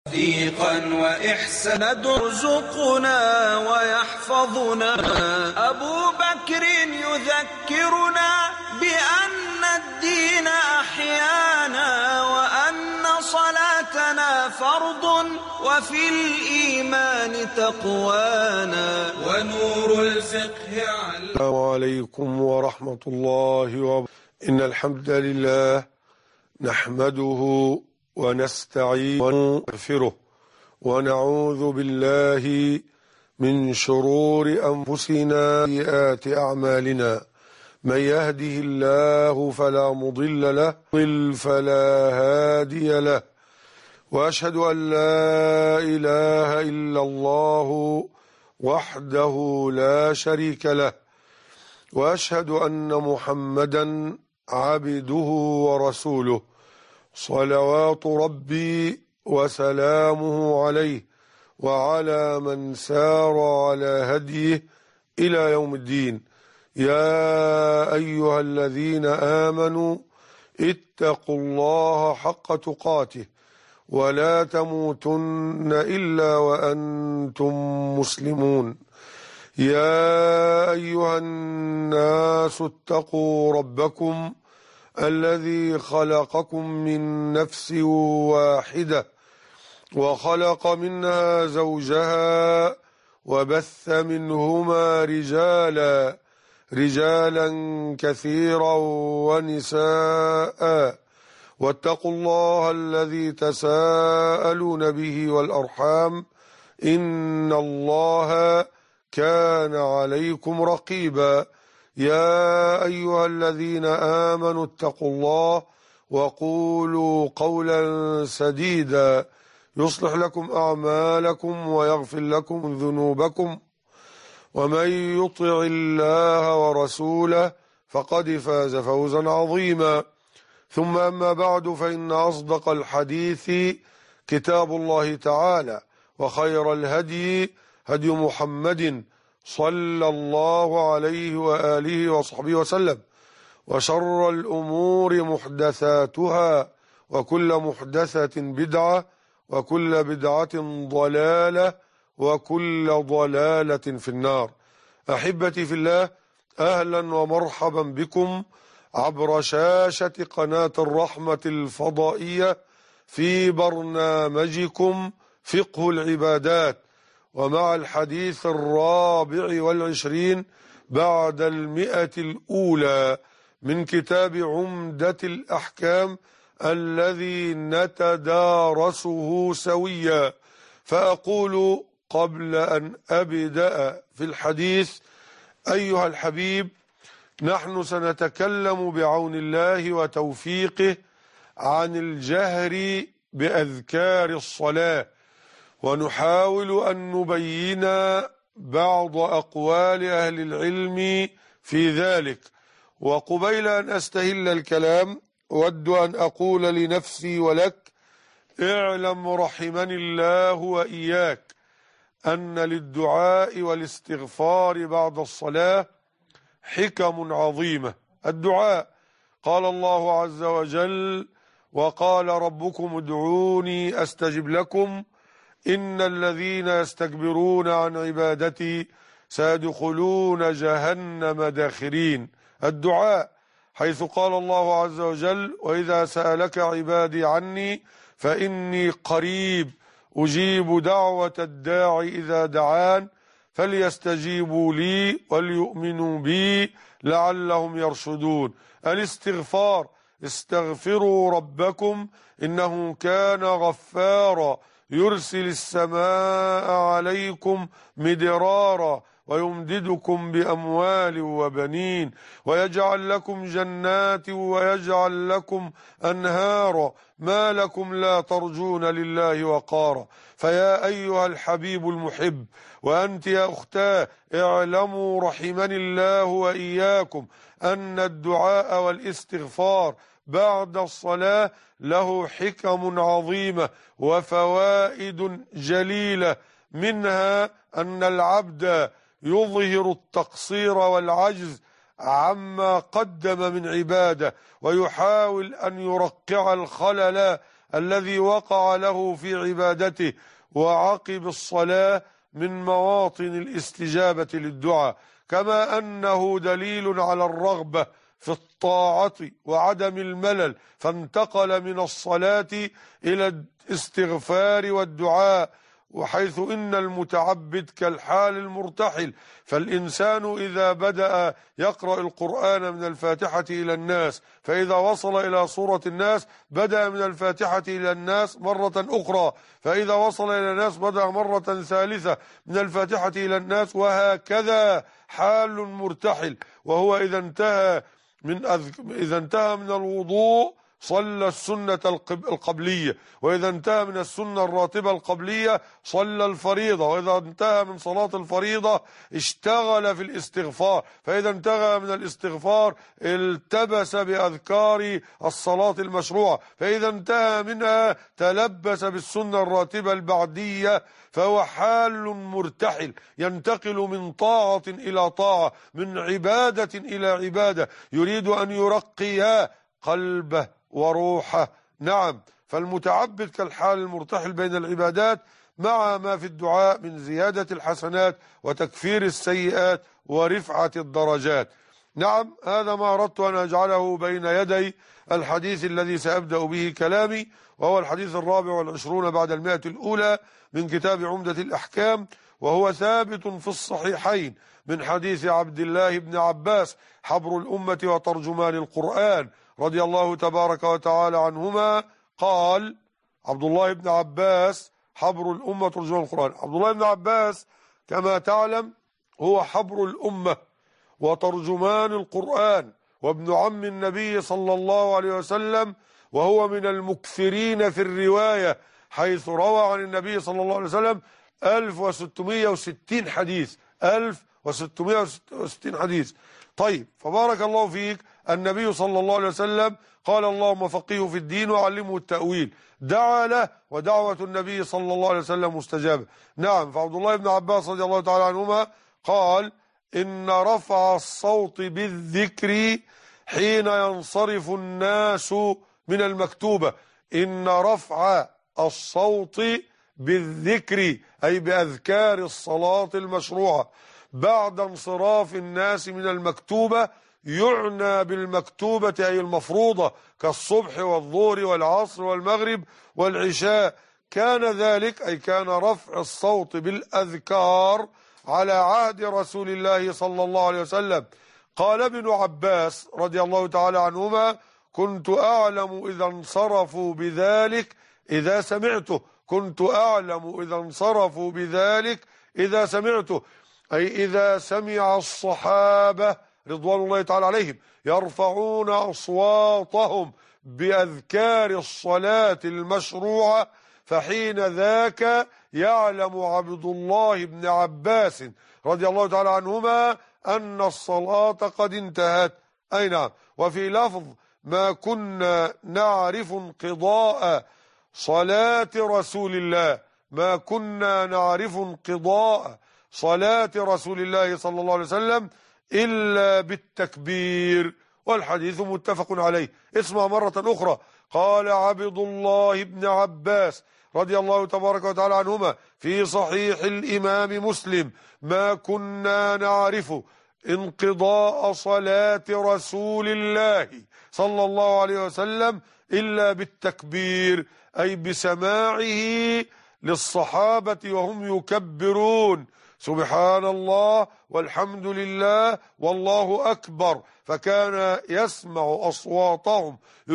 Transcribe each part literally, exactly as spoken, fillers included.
تصديقا وإحسانا يرزقنا ويحفظنا. أبو بكر يذكرنا بأن الدين أحيانا، وأن صلاتنا فرض وفي الإيمان تقوانا، ونور الفقه على. السلام عليكم ورحمة الله وبركاته. إن الحمد لله نحمده ونستعين ونغفره ونعوذ بالله من شرور أنفسنا وسيئات أعمالنا. من يهده الله فلا مضل له ومن فلا هادي له، وأشهد أن لا إله إلا الله وحده لا شريك له، وأشهد أن محمدا عبده ورسوله، صلوات ربي وسلامه عليه وعلى من سار على هديه إلى يوم الدين. يا أيها الذين آمنوا اتقوا الله حق تقاته ولا تموتن إلا وأنتم مسلمون. يا أيها الناس اتقوا ربكم الذي خلقكم من نفس واحدة وخلق منها زوجها وبث منهما رجالا رجالا كثيرا ونساء، واتقوا الله الذي تساءلون به والأرحام إن الله كان عليكم رقيبا. يا أيها الذين آمنوا اتقوا الله وقولوا قولا سديدا يصلح لكم أعمالكم ويغفر لكم ذنوبكم، ومن يطع الله ورسوله فقد فاز فوزا عظيما. ثم أما بعد، فإن أصدق الحديث كتاب الله تعالى، وخير الهدي هدي محمد صلى الله عليه وآله وصحبه وسلم، وشر الأمور محدثاتها، وكل محدثة بدعة، وكل بدعة ضلالة، وكل ضلالة في النار. أحبتي في الله، أهلا ومرحبا بكم عبر شاشة قناة الرحمة الفضائية في برنامجكم فقه العبادات، ومع الحديث الرابع والعشرين بعد المئة الأولى من كتاب عمدة الأحكام الذي نتدارسه سويا. فأقول قبل أن أبدأ في الحديث: أيها الحبيب، نحن سنتكلم بعون الله وتوفيقه عن الجهر بأذكار الصلاة، ونحاول أن نبين بعض أقوال أهل العلم في ذلك. وقبيل أن أستهل الكلام، أود أن أقول لنفسي ولك: اعلم رحمني الله وإياك أن للدعاء والاستغفار بعد الصلاة حكم عظيمة. الدعاء، قال الله عز وجل: وقال ربكم ادعوني أستجب لكم إن الذين يستكبرون عن عبادتي سيدخلون جهنم داخرين. الدعاء، حيث قال الله عز وجل: وإذا سألك عبادي عني فإني قريب أجيب دعوة الداعي إذا دعان فليستجيبوا لي وليؤمنوا بي لعلهم يرشدون. الاستغفار، استغفروا ربكم إنه كان غفارا يرسل السماء عليكم مدرارا ويمددكم بأموال وبنين ويجعل لكم جنات ويجعل لكم أنهارا ما لكم لا ترجون لله وقارا. فيا أيها الحبيب المحب، وأنت يا أختاه، اعلموا رحمني الله وإياكم أن الدعاء والاستغفار بعد الصلاة له حكم عظيمة وفوائد جليلة، منها أن العبد يظهر التقصير والعجز عما قدم من عبادة، ويحاول أن يرقع الخلل الذي وقع له في عبادته وعقب الصلاة من مواطن الاستجابة للدعاء، كما أنه دليل على الرغبة في الطاعة وعدم الملل، فانتقل من الصلاة إلى الاستغفار والدعاء، وحيث إن المتعبد كالحال المرتحل، فالإنسان إذا بدأ يقرأ القرآن من الفاتحة إلى الناس، فإذا وصل إلى سورة الناس بدأ من الفاتحة إلى الناس مرة أخرى، فإذا وصل إلى الناس بدأ مرة ثالثة من الفاتحة إلى الناس، وهكذا حال مرتحل. وهو إذا انتهى من أذك... إذا انتهى من الوضوء صلى السنة القبلية، وإذا انتهى من السنة الراتبة القبلية صلى الفريضة، وإذا انتهى من صلاة الفريضة اشتغل في الاستغفار، فإذا انتهى من الاستغفار التبس بأذكار الصلاة المشروعة، فإذا انتهى منها تلبس بالسنة الراتبة البعدية، فهو حال مرتحل ينتقل من طاعة إلى طاعة، من عبادة إلى عبادة، يريد أن يرقي قلبه وروحه. نعم، فالمتعبد كالحال المرتحل بين العبادات مع ما في الدعاء من زيادة الحسنات وتكفير السيئات ورفعة الدرجات. نعم، هذا ما أردت أن أجعله بين يدي الحديث الذي سأبدأ به كلامي، وهو الحديث الرابع والعشرون بعد المائة الأولى من كتاب عمدة الأحكام، وهو ثابت في الصحيحين من حديث عبد الله بن عباس حبر الأمة وترجمان القرآن رضي الله تبارك وتعالى عنهما قال: عبد الله بن عباس حبر الأمة وترجمان القرآن. عبد الله بن عباس كما تعلم هو حبر الأمة وترجمان القرآن، وابن عم النبي صلى الله عليه وسلم، وهو من المكثرين في الرواية، حيث روى عن النبي صلى الله عليه وسلم ألف وستمائة وستين حديث ألف وستمائة وستين حديث. طيب، فبارك الله فيك، النبي صلى الله عليه وسلم قال: اللهم فقهه في الدين وعلمه التأويل، دعا له، ودعوة النبي صلى الله عليه وسلم مستجابة. نعم، فعبد الله بن عباس رضي الله تعالى عنهما قال: إن رفع الصوت بالذكر حين ينصرف الناس من المكتوبة. إن رفع الصوت بالذكر أي بأذكار الصلاة المشروعة بعد انصراف الناس من المكتوبة، يعنى بالمكتوبة أي المفروضة كالصبح والظهر والعصر والمغرب والعشاء. كان ذلك أي كان رفع الصوت بالأذكار على عهد رسول الله صلى الله عليه وسلم. قال ابن عباس رضي الله تعالى عنهما: كنت أعلم إذا انصرفوا بذلك إذا سمعته كنت أعلم إذا انصرفوا بذلك إذا سمعته، أي إذا سمع الصحابة رضوان الله تعالى عليهم يرفعون أصواتهم بأذكار الصلاة المشروعة، فحين ذاك يعلم عبد الله بن عباس رضي الله تعالى عنهما أن الصلاة قد انتهت. أي نعم. وفي لفظ: ما كنا نعرف انقضاء صلاة رسول الله ما كنا نعرف انقضاء صلاة رسول الله صلى الله عليه وسلم إلا بالتكبير. والحديث متفق عليه. اسمع مرة أخرى: قال عبد الله بن عباس رضي الله تبارك وتعالى عنهما في صحيح الإمام مسلم: ما كنا نعرف انقضاء صلاة رسول الله صلى الله عليه وسلم إلا بالتكبير، أي بسماعه للصحابة وهم يكبرون سبحان الله والحمد لله والله أكبر، فكان يسمع أصواتهم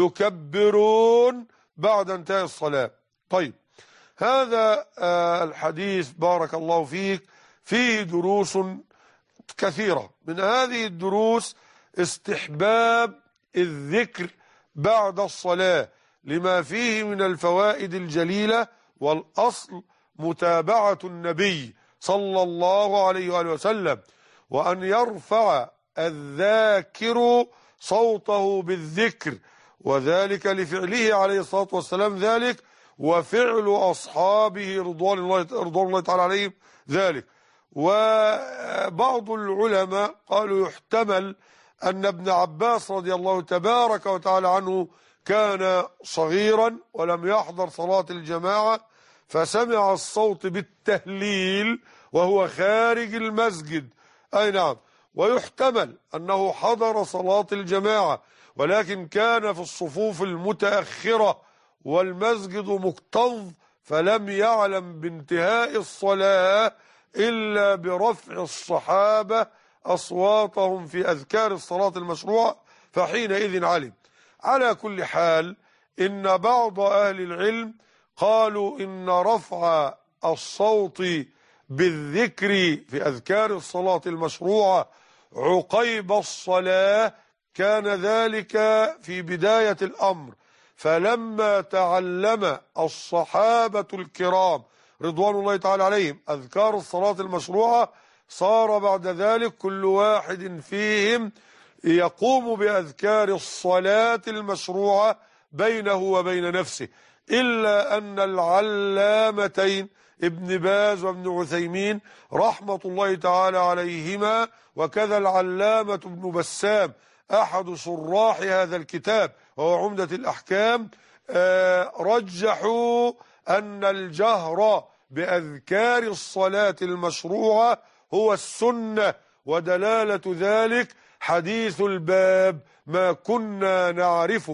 يكبرون بعد انتهاء الصلاة. طيب، هذا الحديث بارك الله فيك فيه دروس كثيرة. من هذه الدروس استحباب الذكر بعد الصلاة لما فيه من الفوائد الجليلة، والأصل متابعة النبي صلى الله عليه وآله وسلم، وأن يرفع الذاكر صوته بالذكر، وذلك لفعله عليه الصلاة والسلام ذلك، وفعل أصحابه رضوان الله رضوان الله تعالى عليهم ذلك. وبعض العلماء قالوا يحتمل أن ابن عباس رضي الله تبارك وتعالى عنه كان صغيرا ولم يحضر صلاة الجماعة، فسمع الصوت بالتهليل وهو خارج المسجد. أي نعم. ويحتمل أنه حضر صلاة الجماعة ولكن كان في الصفوف المتأخرة والمسجد مكتظ، فلم يعلم بانتهاء الصلاة إلا برفع الصحابة أصواتهم في أذكار الصلاة المشروعة، فحينئذ علم. على كل حال، إن بعض أهل العلم قالوا إن رفع الصوت بالذكر في أذكار الصلاة المشروعة عقيب الصلاة كان ذلك في بداية الأمر، فلما تعلم الصحابة الكرام رضوان الله تعالى عليهم أذكار الصلاة المشروعة، صار بعد ذلك كل واحد فيهم يقوم بأذكار الصلاة المشروعة بينه وبين نفسه، إلا أن العلامتين ابن باز وابن عثيمين رحمة الله تعالى عليهما، وكذا العلامة ابن بسام أحد شراح هذا الكتاب وهو عمدة الأحكام، رجحوا أن الجهر بأذكار الصلاة المشروعة هو السنة، ودلالة ذلك حديث الباب ما كنا نعرف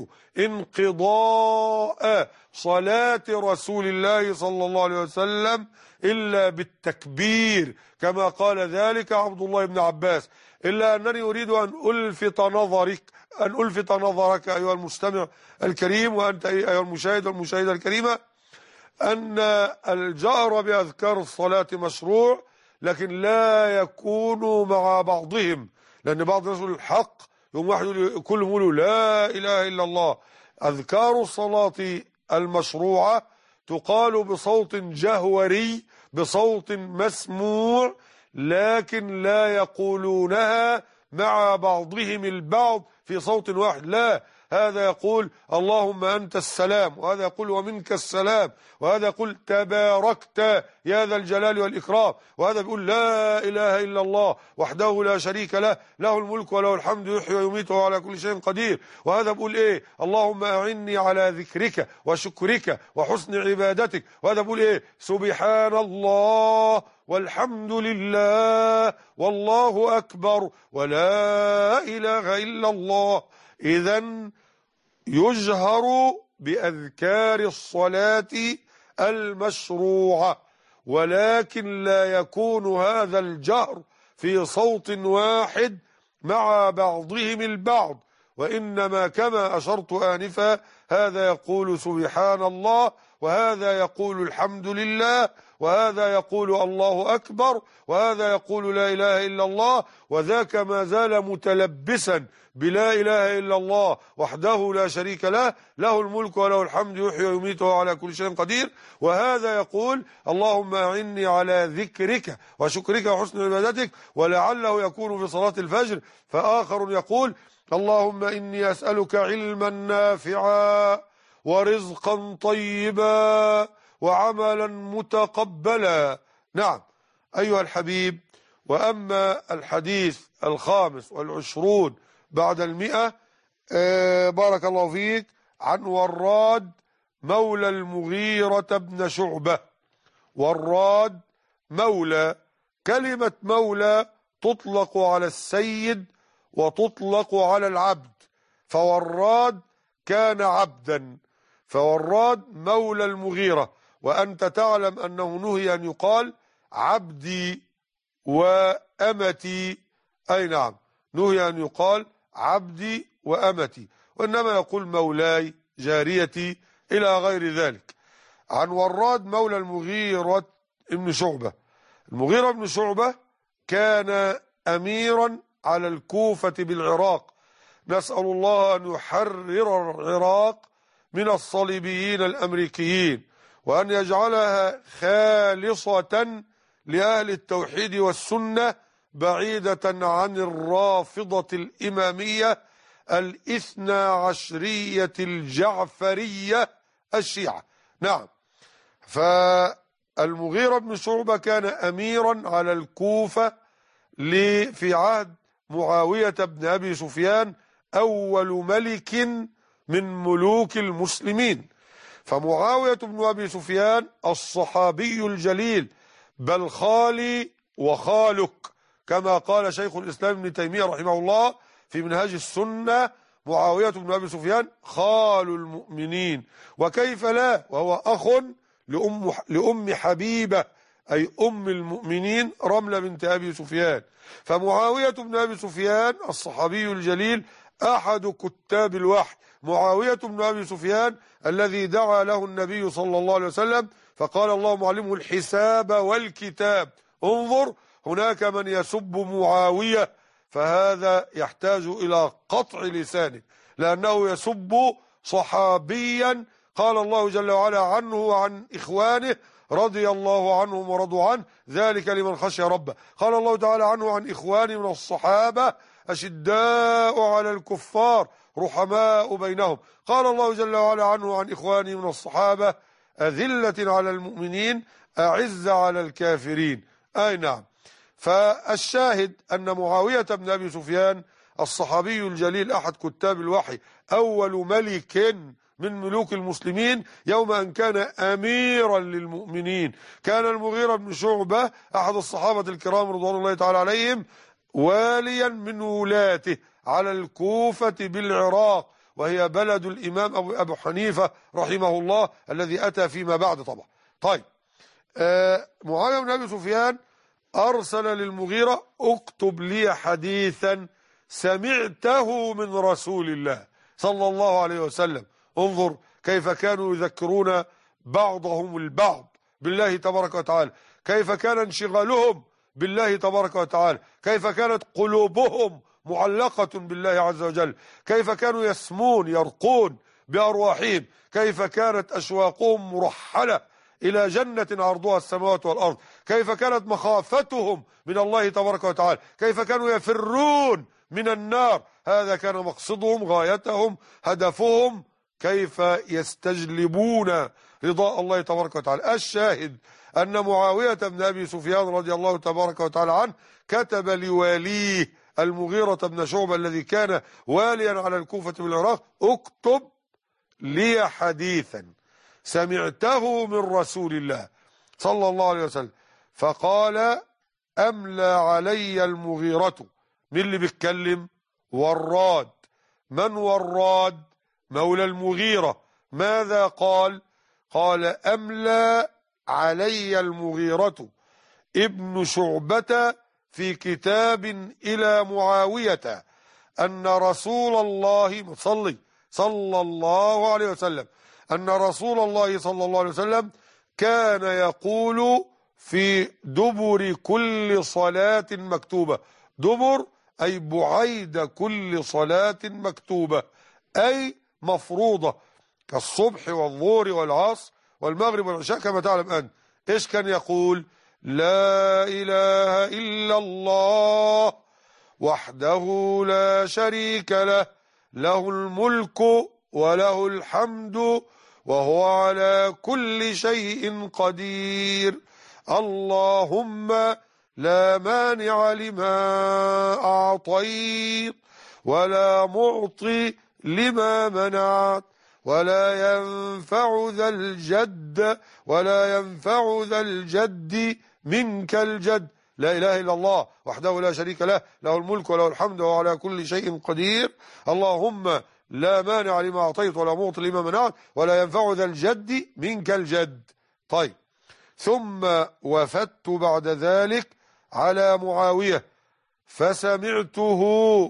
انقضاء صلاة رسول الله صلى الله عليه وسلم إلا بالتكبير، كما قال ذلك عبد الله بن عباس. إلا أنني أريد أن ألفت نظرك أن ألفت نظرك أيها المستمع الكريم، وأنت أيها المشاهد والمشاهدة الكريمة، أن الجهر بأذكار الصلاة مشروع، لكن لا يكون مع بعضهم، لأن بعض الناس يقول الحق يوم واحد يقول كلهم يقولوا لا إله إلا الله. أذكار الصلاة المشروعة تقال بصوت جهوري، بصوت مسموع، لكن لا يقولونها مع بعضهم البعض في صوت واحد، لا، هذا يقول اللهم أنت السلام، وهذا يقول ومنك السلام، وهذا يقول تباركت يا ذا الجلال والإكرام، وهذا يقول لا إله إلا الله وحده لا شريك له، له الملك وله الحمد يحيي ويميت وهو على كل شيء قدير، وهذا يقول إيه اللهم أعني على ذكرك وشكرك وحسن عبادتك، وهذا يقول إيه سبحان الله والحمد لله والله أكبر ولا إله إلا الله. إذن يجهر بأذكار الصلاة المشروعة، ولكن لا يكون هذا الجهر في صوت واحد مع بعضهم البعض، وإنما كما أشرت آنفا هذا يقول سبحان الله، وهذا يقول الحمد لله، وهذا يقول الله أكبر، وهذا يقول لا إله إلا الله، وذاك ما زال متلبسا بلا إله إلا الله وحده لا شريك له، له الملك وله الحمد يحيي ويميت وهو على كل شيء قدير، وهذا يقول اللهم أعني على ذكرك وشكرك وحسن عبادتك، ولعله يكون في صلاة الفجر. فآخر يقول اللهم إني أسألك علما نافعا ورزقا طيبا وعملا متقبلا. نعم أيها الحبيب. وأما الحديث الخامس والعشرون بعد المئة، آه بارك الله فيك، عن وراد مولى المغيرة بن شعبة. وراد مولى، كلمة مولى تطلق على السيد وتطلق على العبد، فوراد كان عبدا، فوراد مولى المغيرة، وأنت تعلم أنه نهي أن يقال عبدي وأمتي، أي نعم نهي أن يقال عبدي وأمتي، وإنما يقول مولاي جاريتي إلى غير ذلك. عن وراد مولى المغيرة ابن شعبة. المغيرة بن شعبة كان أميرا على الكوفة بالعراق، نسأل الله أن يحرر العراق من الصليبيين الأمريكيين، وأن يجعلها خالصة لأهل التوحيد والسنة بعيدة عن الرافضة الإمامية الاثنى عشرية الجعفرية الشيعة. نعم. فالمغيرة بن شعبة كان أميرا على الكوفة في عهد معاوية بن أبي سفيان، أول ملك من ملوك المسلمين. فمعاوية بن أبي سفيان الصحابي الجليل، بل خالي وخالك، كما قال شيخ الإسلام ابن تيمية رحمه الله في منهاج السنة: معاوية بن أبي سفيان خال المؤمنين، وكيف لا، وهو أخ لأم, لأم حبيبة أي أم المؤمنين رملة بنت أبي سفيان. فمعاوية بن أبي سفيان الصحابي الجليل أحد كتاب الوحي، معاوية بن أبي سفيان الذي دعا له النبي صلى الله عليه وسلم فقال: اللهم علمه الحساب والكتاب. انظر، هناك من يسب معاوية، فهذا يحتاج إلى قطع لسانه، لأنه يسب صحابيا قال الله جل وعلا عنه وعن إخوانه: رضي الله عنهم ورضوا عنه، ذلك لمن خشي ربه. قال الله تعالى عنه وعن إخوانه من الصحابة: أشداء على الكفار رحماء بينهم. قال الله جل وعلا عنه وعن إخوانه من الصحابة: أذلة على المؤمنين أعز على الكافرين. أي نعم. فالشاهد أن معاوية بن أبي سفيان الصحابي الجليل أحد كتاب الوحي، أول ملك من ملوك المسلمين يوم أن كان أميرا للمؤمنين. كان المغيرة بن شعبة أحد الصحابة الكرام رضوان الله تعالى عليهم واليا من ولاته على الكوفة بالعراق، وهي بلد الإمام أبو, أبو حنيفة رحمه الله الذي أتى فيما بعد طبعا. طيب، آه معاوية بن أبي سفيان أرسل للمغيرة: اكتب لي حديثا سمعته من رسول الله صلى الله عليه وسلم. انظر كيف كانوا يذكرون بعضهم البعض بالله تبارك وتعالى، كيف كان انشغالهم بالله تبارك وتعالى، كيف كانت قلوبهم معلقة بالله عز وجل، كيف كانوا يسمون يرقون بأرواحهم، كيف كانت أشواقهم مرحلة إلى جنة عرضها السماوات والأرض، كيف كانت مخافتهم من الله تبارك وتعالى، كيف كانوا يفرون من النار. هذا كان مقصدهم، غايتهم، هدفهم، كيف يستجلبون رضاء الله تبارك وتعالى. الشاهد أن معاوية بن أبي سفيان رضي الله تبارك وتعالى عنه كتب لواليه المغيرة بن شعبة الذي كان واليا على الكوفة بالعراق: اكتب لي حديثا سمعته من رسول الله صلى الله عليه وسلم. فقال: أملى علي المغيرة. من اللي بيتكلم؟ وراد. من وراد؟ مولى المغيرة. ماذا قال؟ قال: أملى علي المغيرة ابن شعبة في كتاب إلى معاوية أن رسول الله صلى صلى الله عليه وسلم أن رسول الله صلى الله عليه وسلم كان يقول في دبر كل صلاة مكتوبة. دبر أي بعيد كل صلاة مكتوبة، أي مفروضة، كالصبح والظهر والعصر والمغرب والعشاء كما تعلم أنت. إيش كان يقول؟ لا إله إلا الله وحده لا شريك له، له الملك وله الحمد وهو على كل شيء قدير. اللهم لا مانع لما أعطيت ولا معطي لما منعت ولا ينفع ذا الجد ولا ينفع ذا الجد منك الجد. لا إله إلا الله وحده لا شريك له، له الملك وله الحمد وهو على كل شيء قدير. اللهم لا مانع لما أعطيت ولا معطي لما منعت ولا ينفع ذا الجد منك الجد. طيب، ثم وفدت بعد ذلك على معاوية فسمعته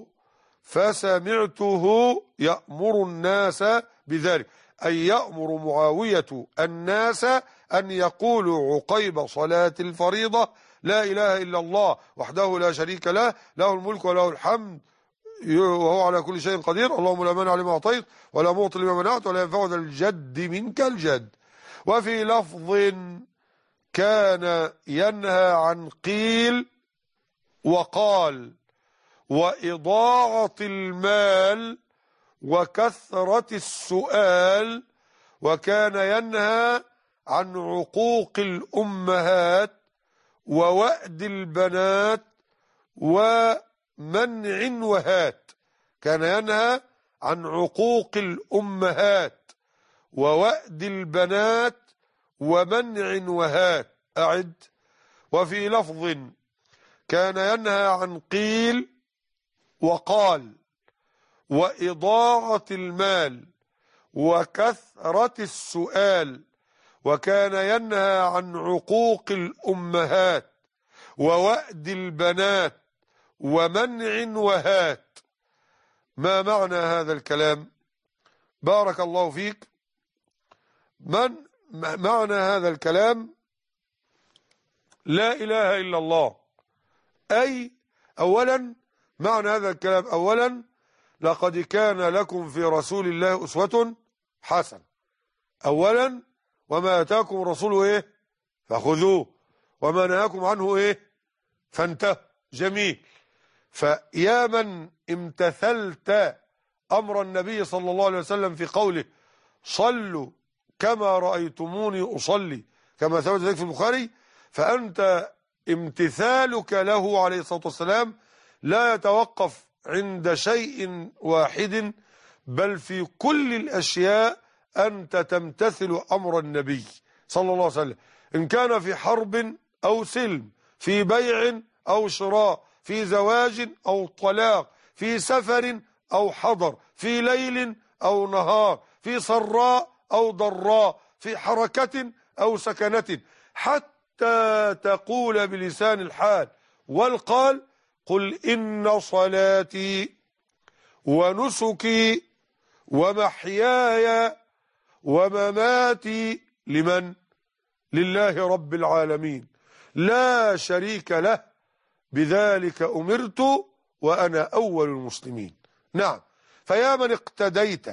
فسمعته يأمر الناس بذلك، أي يأمر معاوية الناس أن يقولوا عقيب صلاة الفريضة: لا إله إلا الله وحده لا شريك له، له الملك وله الحمد وهو على كل شيء قدير. اللهم لا مانع لما أعطيت ولا معطي لما منعت ولا ينفع ذا الجد منك الجد. وفي لفظ كان ينهى عن قيل وقال وإضاعة المال وكثرة السؤال، وكان ينهى عن عقوق الأمهات ووأد البنات ومنع وهات. كان ينهى عن عقوق الأمهات ووأد البنات ومنع وهات. أعد. وفي لفظ كان ينهى عن قيل وقال وإضاعة المال وكثرة السؤال، وكان ينهى عن عقوق الأمهات ووأد البنات ومنع وهات. ما معنى هذا الكلام؟ بارك الله فيك. من معنى هذا الكلام؟ لا إله إلا الله. أي أولا معنى هذا الكلام، أولا لقد كان لكم في رسول الله أسوة حسنة. أولا وما أتاكم الرسول إيه فخذوه وما نهاكم عنه إيه فانتهوا. جميل. فيا من امتثلت أمر النبي صلى الله عليه وسلم في قوله صلوا كما رأيتموني أصلي كما ثبت ذلك في البخاري، فأنت امتثالك له عليه الصلاة والسلام لا يتوقف عند شيء واحد، بل في كل الأشياء أنت تمتثل أمر النبي صلى الله عليه وسلم، إن كان في حرب أو سلم، في بيع أو شراء، في زواج أو طلاق، في سفر أو حضر، في ليل أو نهار، في سراء أو ضراء، في حركة أو سكنة، حتى تقول بلسان الحال والقال قل إن صلاتي ونسكي ومحياي ومماتي لمن؟ لله رب العالمين لا شريك له بذلك أمرت وأنا أول المسلمين. نعم. فيا من اقتديت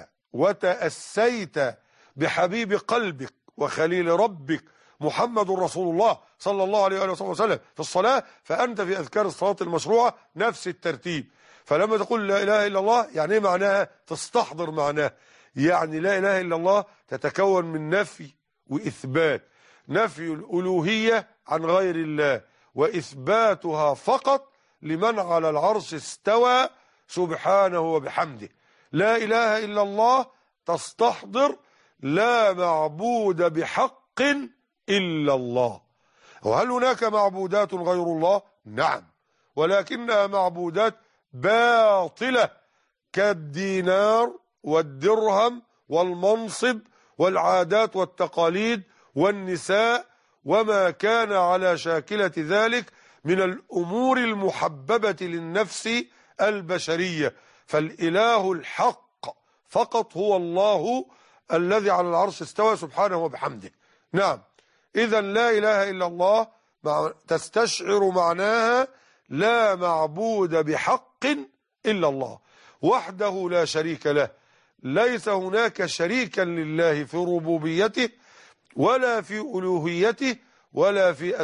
وتأسيت بحبيب قلبك وخليل ربك محمد رسول الله صلى الله عليه وآله وسلم في الصلاة، فأنت في أذكار الصلاة المشروعة نفس الترتيب. فلما تقول لا إله إلا الله يعني ايه معناها؟ تستحضر معناها. يعني لا إله إلا الله تتكون من نفي وإثبات، نفي الألوهية عن غير الله وإثباتها فقط لمن على العرش استوى سبحانه وبحمده. لا إله إلا الله تستحضر لا معبود بحق إلا الله. وهل هناك معبودات غير الله؟ نعم، ولكنها معبودات باطلة كالدينار والدرهم والمنصب والعادات والتقاليد والنساء وما كان على شاكلة ذلك من الأمور المحببة للنفس البشرية. فالإله الحق فقط هو الله الذي على العرش استوى سبحانه وبحمده. نعم. إذا لا إله إلا الله تستشعر معناها لا معبود بحق إلا الله وحده لا شريك له، ليس هناك شريكا لله في ربوبيته ولا في ألوهيته ولا في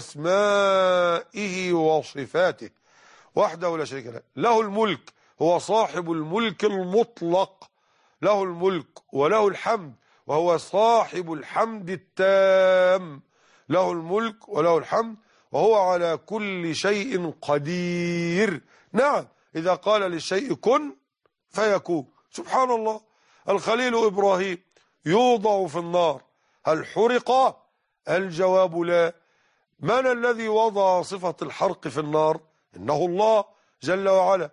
أسمائه وصفاته، وحده لا شريك له. له الملك، هو صاحب الملك المطلق، له الملك وله الحمد وهو صاحب الحمد التام، له الملك وله الحمد وهو على كل شيء قدير. نعم، إذا قال للشيء كن فيكون. سبحان الله. الخليل إبراهيم يوضع في النار، هل حرق؟ الجواب لا. من الذي وضع صفة الحرق في النار؟ إنه الله جل وعلا،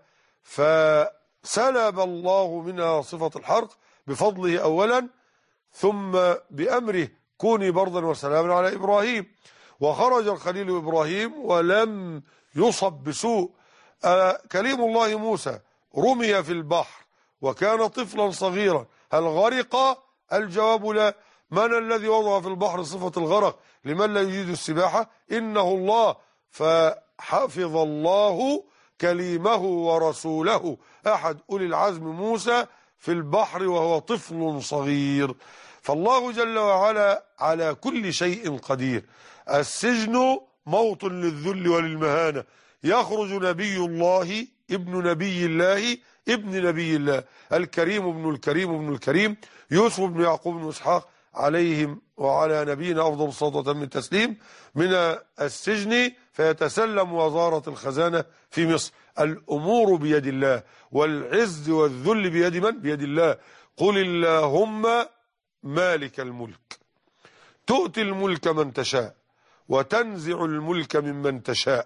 فسلب الله منها صفة الحرق بفضله أولا، ثم بأمره كوني بردا وسلاما على إبراهيم. وخرج الخليل إبراهيم ولم يصب بسوء. آه كليم الله موسى رمي في البحر وكان طفلا صغيرا، هل غرق؟ الجواب لا. من الذي وضع في البحر صفة الغرق لمن لا يجيد السباحة؟ إنه الله. فحفظ الله كليمه ورسوله أحد أولي العزم موسى في البحر وهو طفل صغير. فالله جل وعلا على كل شيء قدير. السجن موطن للذل وللمهانة، يخرج نبي الله ابن نبي الله ابن نبي الله، الكريم ابن الكريم ابن الكريم، يوسف بن يعقوب بن إسحاق عليهم وعلى نبينا أفضل الصلاة والتسليم التسليم من السجن فيتسلم وزارة الخزانة في مصر. الأمور بيد الله، والعز والذل بيد من؟ بيد الله. قل اللهم مالك الملك تؤتي الملك من تشاء وتنزع الملك ممن تشاء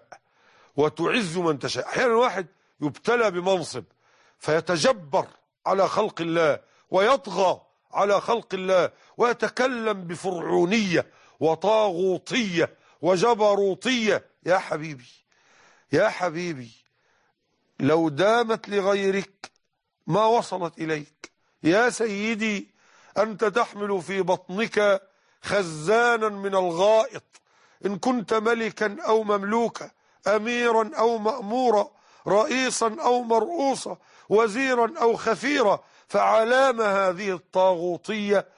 وتعز من تشاء. أحيانا واحد يبتلى بمنصب فيتجبر على خلق الله ويطغى على خلق الله ويتكلم بفرعونية وطاغوطية وجبروطية. يا حبيبي يا حبيبي، لو دامت لغيرك ما وصلت إليك. يا سيدي، أنت تحمل في بطنك خزانا من الغائط، إن كنت ملكا أو مملوكا، أميرا أو مأمورا، رئيسا أو مرؤوسا، وزيرا أو خفيرا، فعلام هذه الطاغوطية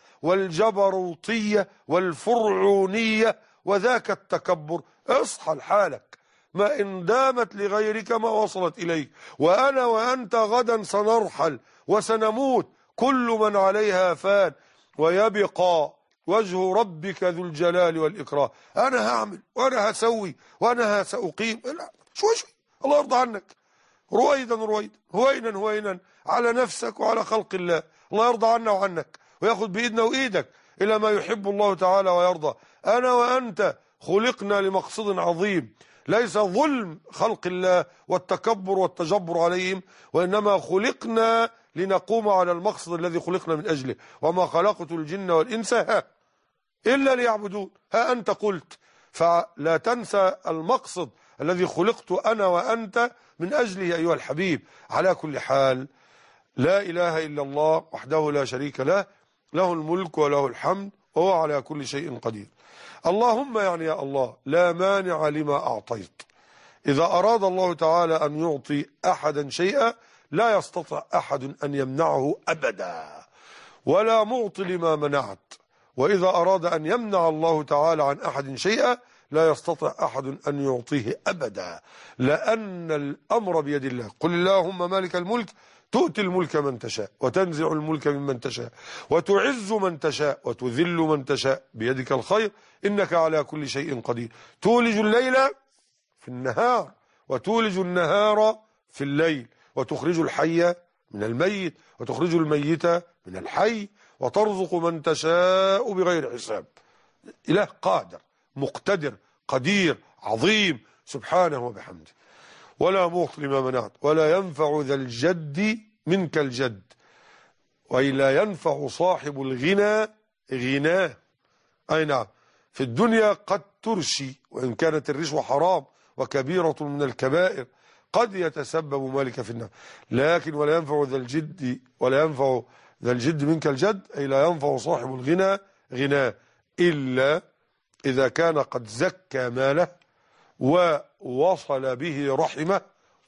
والجبروطية والفرعونية وذاك التكبر؟ اصحى لحالك، ما إن دامت لغيرك ما وصلت إليك. وأنا وأنت غدا سنرحل وسنموت، كل من عليها فان ويبقى وجه ربك ذو الجلال والإكرام. أنا هعمل وأنا هسوي وأنا سأقيم. لا، شوي شوي، الله يرضى عنك، رويدا رويدا، هوينا هوينا، على نفسك وعلى خلق الله. الله يرضى عنا وعنك وياخذ بإيدنا وإيدك إلى ما يحب الله تعالى ويرضى. أنا وأنت خلقنا لمقصد عظيم، ليس ظلم خلق الله والتكبر والتجبر عليهم، وإنما خلقنا لنقوم على المقصد الذي خلقنا من أجله. وما خلقت الجن والإنس ها إلا ليعبدون. ها أنت قلت، فلا تنسى المقصد الذي خلقت أنا وأنت من أجله أيها الحبيب. على كل حال، لا إله إلا الله وحده لا شريك له، له الملك وله الحمد وهو على كل شيء قدير. اللهم يعني يا الله لا مانع لما أعطيت. إذا أراد الله تعالى أن يعطي أحدا شيئا لا يستطيع أحد أن يمنعه أبدا، ولا معطي لما منعت. وإذا أراد أن يمنع الله تعالى عن أحد شيئا لا يستطيع أحد أن يعطيه أبدا، لأن الأمر بيد الله. قل اللهم مالك الملك تؤتي الملك من تشاء وتنزع الملك ممن تشاء وتعز من تشاء وتذل من تشاء، بيدك الخير إنك على كل شيء قدير. تولج الليل في النهار وتولج النهار في الليل، وتخرج الحي من الميت وتخرج الميت من الحي، وترزق من تشاء بغير حساب. إله قادر مقتدر قدير عظيم سبحانه وبحمده. ولا معطي لما منعت، ولا ينفع ذا الجد منك الجد، ولا ينفع صاحب الغنى غناه. أي نعم، في الدنيا قد ترشي، وإن كانت الرشوة حرام وكبيرة من الكبائر قد يتسبب مالك في النار، لكن ولا ينفع ذا الجد ولا ينفع ذا الجد منك الجد، أي لا ينفع صاحب الغنى غناه إلا إذا كان قد زكى ماله ووصل به رحمه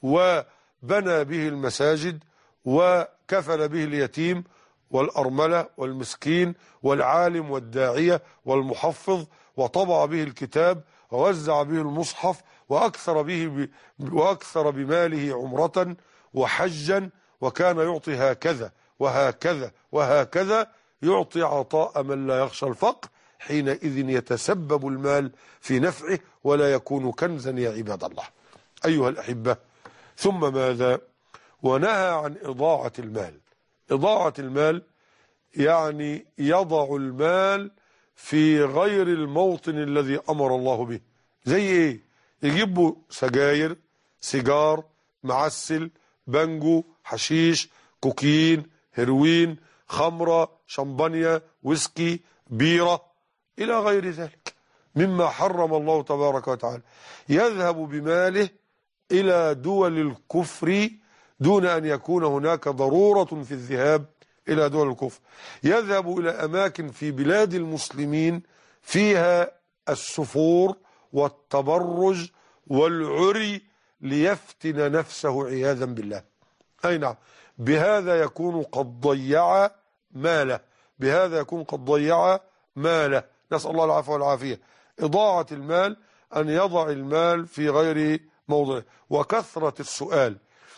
وبنى به المساجد وكفل به اليتيم والأرملة والمسكين والعالم والداعية والمحفظ، وطبع به الكتاب ووزع به المصحف، وأكثر به وأكثر بماله عمرة وحجا، وكان يعطي هكذا وهكذا وهكذا، يعطي عطاء من لا يخشى الفقر. حينئذ يتسبب المال في نفعه ولا يكون كنزا يا عباد الله أيها الأحبة. ثم ماذا؟ ونهى عن إضاعة المال. إضاعة المال يعني يضع المال في غير الموطن الذي أمر الله به. زي إيه؟ يجيبوا سجاير، سيجار، معسل، بانجو، حشيش، كوكين، هيروين، خمرة، شمبانيا، ويسكي، بيرة، إلى غير ذلك مما حرم الله تبارك وتعالى. يذهب بماله إلى دول الكفر دون أن يكون هناك ضرورة في الذهاب إلى دول الكفر. يذهب إلى أماكن في بلاد المسلمين فيها السفور والتبرج والعري ليفتن نفسه عياذا بالله. أي نعم، بهذا يكون قد ضيع ماله، بهذا يكون قد ضيع ماله، نسأل الله العفو والعافية. إضاعة المال أن يضع المال في غير موضعه. وكثرة السؤال،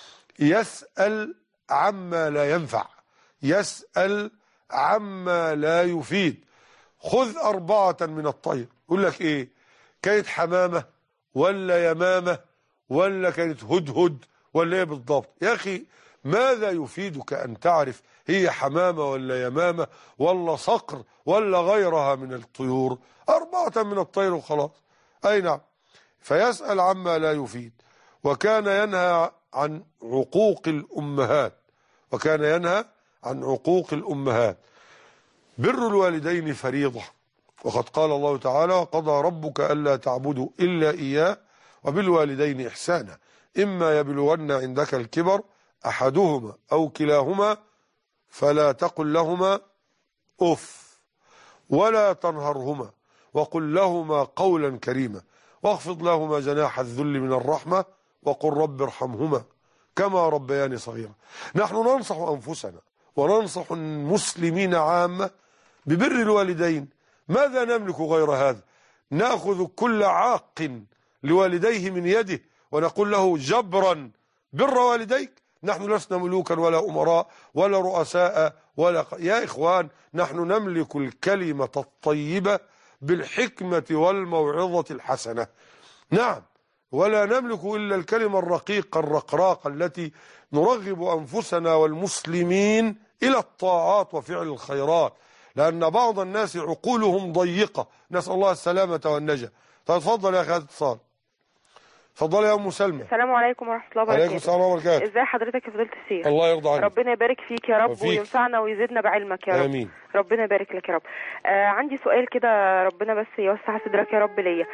يسأل عما لا ينفع، يسأل عما لا يفيد. خذ أربعة من الطير، يقول لك إيه؟ كانت حمامة ولا يمامة ولا كانت هدهد ولا ايه بالضبط؟ يا أخي ماذا يفيدك أن تعرف هي حمامة ولا يمامة ولا صقر ولا غيرها من الطيور؟ أربعة من الطير وخلاص. أي نعم. فيسأل عما لا يفيد. وكان ينهى عن عقوق الأمهات وكان ينهى عن عقوق الأمهات. بر الوالدين فريضة، وقد قال الله تعالى: وقضى ربك ألا تعبدوا إلا إياه وبالوالدين إحسانا إما يبلغن عندك الكبر أحدهما أو كلاهما فلا تقل لهما أف ولا تنهرهما وقل لهما قولا كريما واخفض لهما جناح الذل من الرحمة وقل رب ارحمهما كما ربياني صغيرا. نحن ننصح أنفسنا وننصح المسلمين عامة ببر الوالدين. ماذا نملك غير هذا؟ نأخذ كل عاق لوالديه من يده ونقول له جبرا بر والديك. نحن لسنا ملوكا ولا أمراء ولا رؤساء ولا ق... يا إخوان، نحن نملك الكلمة الطيبة بالحكمة والموعظة الحسنة. نعم، ولا نملك إلا الكلمة الرقيقة الرقراقة التي نرغب أنفسنا والمسلمين إلى الطاعات وفعل الخيرات، لأن بعض الناس عقولهم ضيقة، نسأل الله السلامة والنجاة. تفضل يا أخي هذا اتصال. تفضل يا أم سلمى. السلام عليكم ورحمة الله وبركاته. عليكم السلام وبركاته. ازي حضرتك يا فضيلة الشيخ؟ الله يرضى عنك. ربنا يبارك فيك يا رب وفيك. وينفعنا ويزيدنا بعلمك يا رب. آمين. ربنا يبارك لك يا رب. آه عندي سؤال كده، ربنا بس يوسع صدرك يا رب ليا.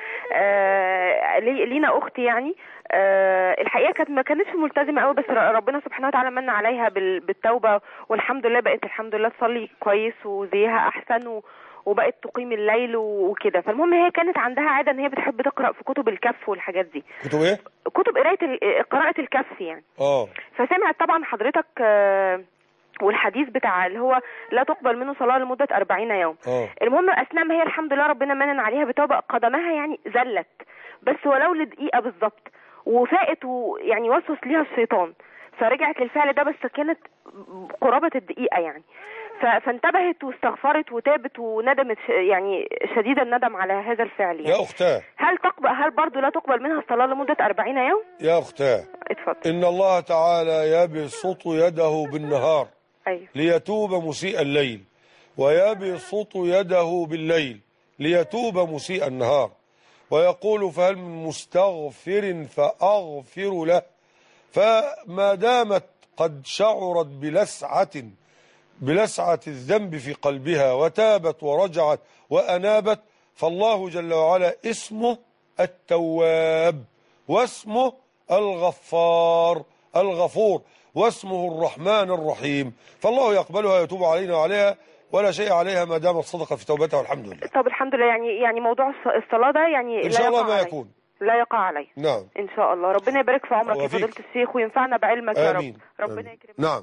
آه لي لينا اختي يعني آه الحقيقه كانت ما كانتش ملتزمه قوي، بس ربنا سبحانه وتعالى من عليها بالتوبه، والحمد لله بقت الحمد لله تصلي كويس وزيها احسن و وبقت تقيم الليل وكده. فالمهم هي كانت عندها عاده ان هي بتحب تقرا في كتب الكف والحاجات دي. كتب ايه؟ كتب قرايه قراءه الكف يعني. اه فسمعت طبعا حضرتك آه والحديث بتاع اللي هو لا تقبل منه صلاه لمده أربعين يوم. اه المهم اثناء ما هي الحمد لله ربنا منن عليها بتوبه، قدمها يعني زلت بس ولو لدقيقه بالظبط، وفاقت ويعني وسوس ليها الشيطان فرجعت للفعل ده، بس كانت قرابه الدقيقه يعني. فانتبهت واستغفرت وتابت وندمت يعني شديد الندم على هذا الفعل يعني. يا أختاه، هل تقبل هل برضه لا تقبل منها الصلاة لمدة أربعين يوم؟ يا أختاه اتفضل. إن الله تعالى يبسط يده بالنهار أيوه. ليتوب مسيء الليل، ويبسط يده بالليل ليتوب مسيء النهار، ويقول فهل من مستغفر فأغفر له. فما دامت قد شعرت بلسعة بلسعة الذنب في قلبها وتابت ورجعت وأنابت، فالله جل وعلا اسمه التواب، واسمه الغفار الغفور، واسمه الرحمن الرحيم، فالله يقبلها ويتوب علينا وعليها ولا شيء عليها ما دامت صدقة في توبتها والحمد لله. طب الحمد لله. يعني يعني موضوع الصلاة ده يعني إن شاء الله ما يكون لا يقع عليه. نعم إن شاء الله. ربنا يبارك في عمرك يا فضيلة الشيخ وينفعنا بعلمك يا رب. ربنا يكرمك. نعم.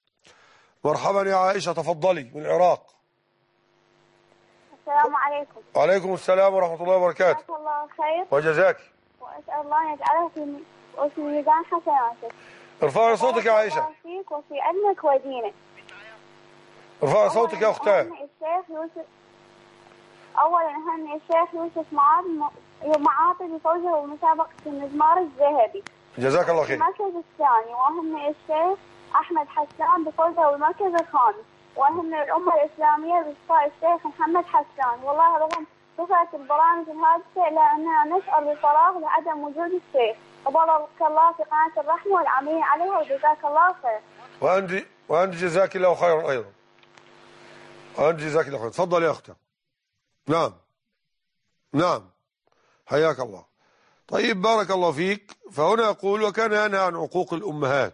مرحبا يا عائشة، تفضلي من العراق. السلام عليكم. وعليكم السلام ورحمة الله وبركاته. جزاك الله خير. وجزاك. وأسأل الله أن يجعله في في ميزان حسناتك. ارفعي صوتك يا عائشة. بارك الله فيك وفي علمك ودينك. ارفعي صوتك يا أختاه. الشيخ يوسف أولا أهني الشيخ يوسف معاطي بفوزه بمسابقة المزمار الذهبي. جزاك الله خير. المركز الثاني وأهني الشيخ أحمد حسان بفوزه بالمركز الخامس، وأهني الأمة الإسلامية بإصفاء الشيخ محمد حسان. والله رغم كثرة البرامج الهادفة إلا أننا نشعر بفراغ لعدم وجود الشيخ. وبارك الله في قناة الرحمة والعاملين عليها وجزاك الله خير. وأنت وأنت جزاك الله خيرا أيضا. وأنت جزاك الله خيرا. تفضل يا أختي. نعم نعم حياك الله. طيب بارك الله فيك. فهنا يقول وكان ينهى عن عقوق الأمهات.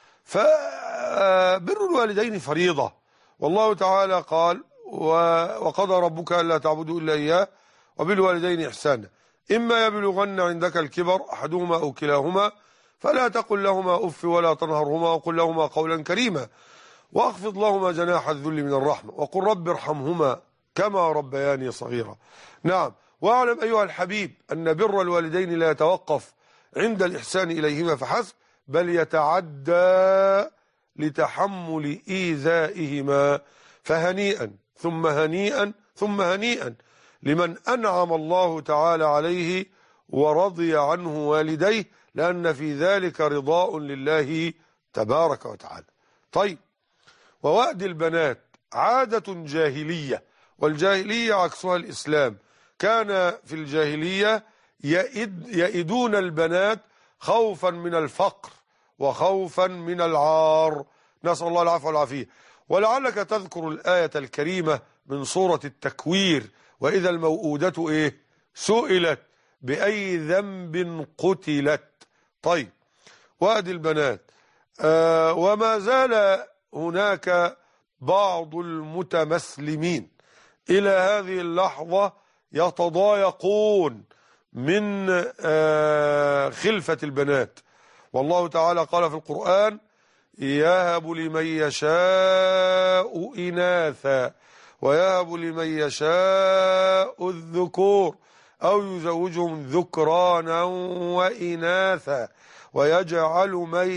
فبر الوالدين فريضة، والله تعالى قال وقضى ربك ألا تعبدوا إلا إياه وبالوالدين إحسانا إما يبلغن عندك الكبر أحدهما أو كلاهما فلا تقل لهما أف ولا تنهرهما وقل لهما قولا كريما واخفض لهما جناح الذل من الرحمة وقل رب ارحمهما كما ربياني صغيرا. نعم. واعلم أيها الحبيب أن بر الوالدين لا يتوقف عند الإحسان إليهما فحسب، بل يتعدى لتحمل إيذائهما. فهنيئا ثم هنيئا ثم هنيئا لمن أنعم الله تعالى عليه ورضي عنه والديه، لأن في ذلك رضاء لله تبارك وتعالى. طيب، ووأد البنات عادة جاهلية، والجاهلية عكسها الإسلام. كان في الجاهلية يئد يئدون البنات خوفا من الفقر وخوفا من العار، نسأل الله العفو والعافية. ولعلك تذكر الآية الكريمة من سورة التكوير: وإذا الموءودة إيه؟ سئلت بأي ذنب قتلت. طيب، وأد البنات. آه وما زال هناك بعض المتمسلمين إلى هذه اللحظة يتضايقون من آه خلفة البنات. والله تعالى قال في القرآن: يهب لمن يشاء إناثا ويهب لمن يشاء الذكور أو يزوجهم ذكرانا وإناثا ويجعل من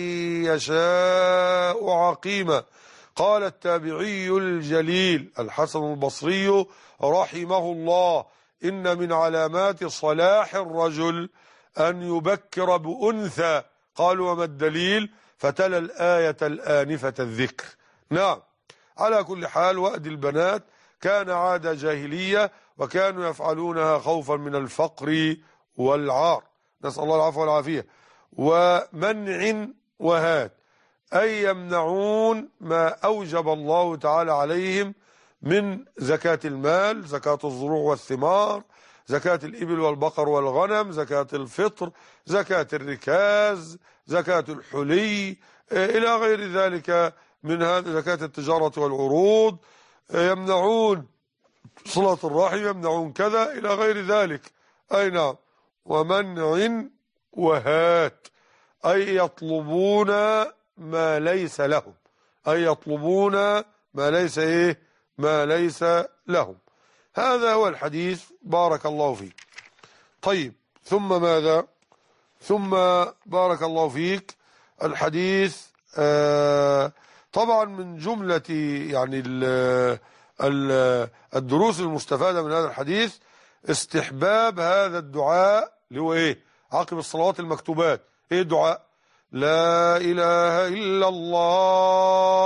يشاء عقيما. قال التابعي الجليل الحسن البصري رحمه الله: إن من علامات صلاح الرجل أن يبكر بأنثى. قالوا: وما الدليل؟ فتلا الآية الآنفة الذكر. نعم، على كل حال، وأد البنات كان عادة جاهلية، وكانوا يفعلونها خوفا من الفقر والعار، نسأل الله العفو والعافية. ومنع وهات، أي يمنعون ما أوجب الله تعالى عليهم من زكاة المال، زكاة الزروع والثمار، زكاة الإبل والبقر والغنم، زكاة الفطر، زكاة الركاز، زكاة الحلي، إلى غير ذلك من هذا، زكاة التجارة والعروض، يمنعون صلة الرحم، يمنعون كذا إلى غير ذلك. أي نعم. ومنع وهات، أي يطلبون ما ليس لهم، أي يطلبون ما ليس إيه ما ليس لهم. هذا هو الحديث، بارك الله فيك. طيب، ثم ماذا؟ ثم بارك الله فيك الحديث آه طبعا من جملة يعني ال ال الدروس المستفادة من هذا الحديث استحباب هذا الدعاء اللي هو ايه؟ عقب الصلوات المكتوبات. ايه الدعاء؟ لا إله إلا الله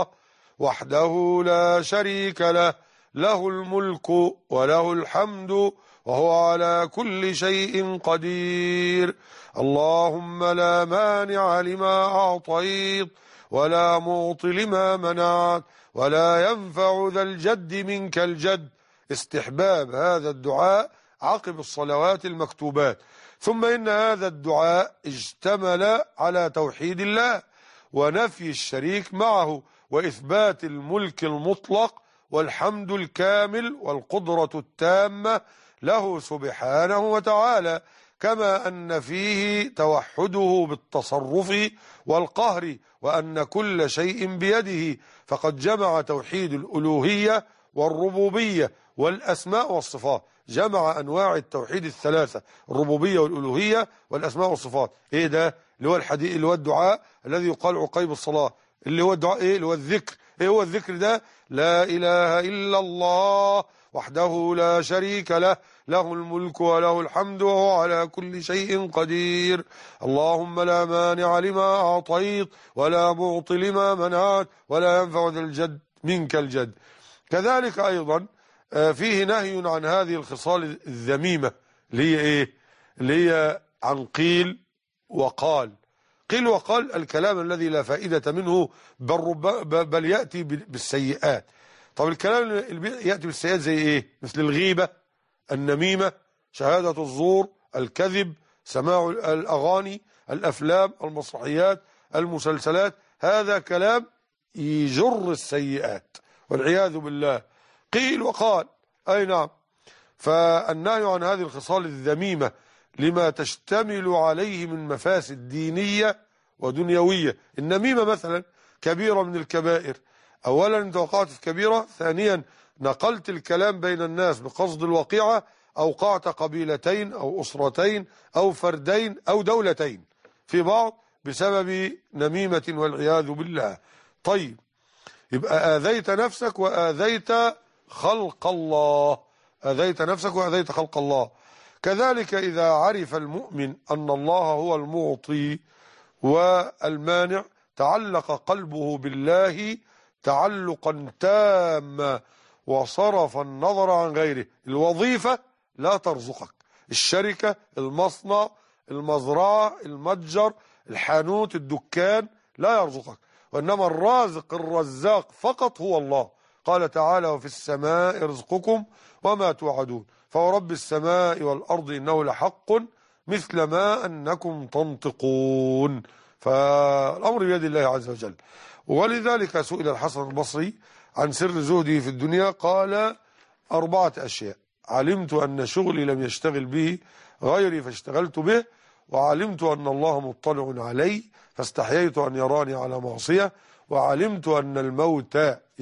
وحده لا شريك له له الملك وله الحمد وهو على كل شيء قدير. اللهم لا مانع لما أعطيت ولا معطي لما منعت ولا ينفع ذا الجد منك الجد. استحباب هذا الدعاء عقب الصلوات المكتوبات. ثم إن هذا الدعاء اشتمل على توحيد الله ونفي الشريك معه وإثبات الملك المطلق والحمد الكامل والقدرة التامة له سبحانه وتعالى، كما أن فيه توحده بالتصرف والقهر وأن كل شيء بيده، فقد جمع توحيد الألوهية والربوبية والأسماء والصفات، جمع أنواع التوحيد الثلاثة: الربوبية والألوهية والأسماء والصفات. إيه ده؟ اللي هو الحديث، اللي هو الدعاء الذي يقال عقيب الصلاة، اللي هو الدعاء إيه؟ اللي هو الذكر. إيه هو الذكر ده؟ لا إله إلا الله وحده لا شريك له له الملك وله الحمد وهو على كل شيء قدير. اللهم لا مانع لما أعطيت ولا معطي لما منعت ولا ينفع ذا الجد منك الجد. كذلك أيضا فيه نهي عن هذه الخصال الذميمة اللي هي إيه؟ اللي هي عن قيل وقال. قيل وقال الكلام الذي لا فائدة منه، بل, بل يأتي بالسيئات. طب الكلام اللي يأتي بالسيئات زي إيه؟ مثل الغيبة، النميمة، شهادة الزور، الكذب، سماع الأغاني، الأفلام، المسرحيات، المسلسلات. هذا كلام يجر السيئات والعياذ بالله. قيل وقال، أي نعم. فالنهي عن هذه الخصال الذميمة لما تشتمل عليه من مفاسد دينية ودنيوية. النميمة مثلا كبيرة من الكبائر. أولا أنت وقعت في كبيرة، ثانيا نقلت الكلام بين الناس بقصد الوقيعة، أوقعت قبيلتين أو أسرتين أو فردين أو دولتين في بعض بسبب نميمة والعياذ بالله. طيب، يبقى آذيت نفسك وآذيت خلق الله، آذيت نفسك وآذيت خلق الله. كذلك إذا عرف المؤمن أن الله هو المعطي والمانع تعلق قلبه بالله تعلقا تاما وصرف النظر عن غيره. الوظيفة لا ترزقك، الشركة، المصنع، المزرعة، المتجر، الحانوت، الدكان لا يرزقك، وإنما الرازق الرزاق فقط هو الله. قال تعالى: وفي السماء رزقكم وما توعدون. فهو رب السماء والأرض إنه لحق مثل ما أنكم تنطقون. فالأمر بيد الله عز وجل. ولذلك سئل الحسن البصري عن سر زهده في الدنيا، قال: أربعة أشياء: علمت أن شغلي لم يشتغل به غيري فاشتغلت به، وعلمت أن الله مطلع علي فاستحييت أن يراني على معصية، وعلمت أن الموت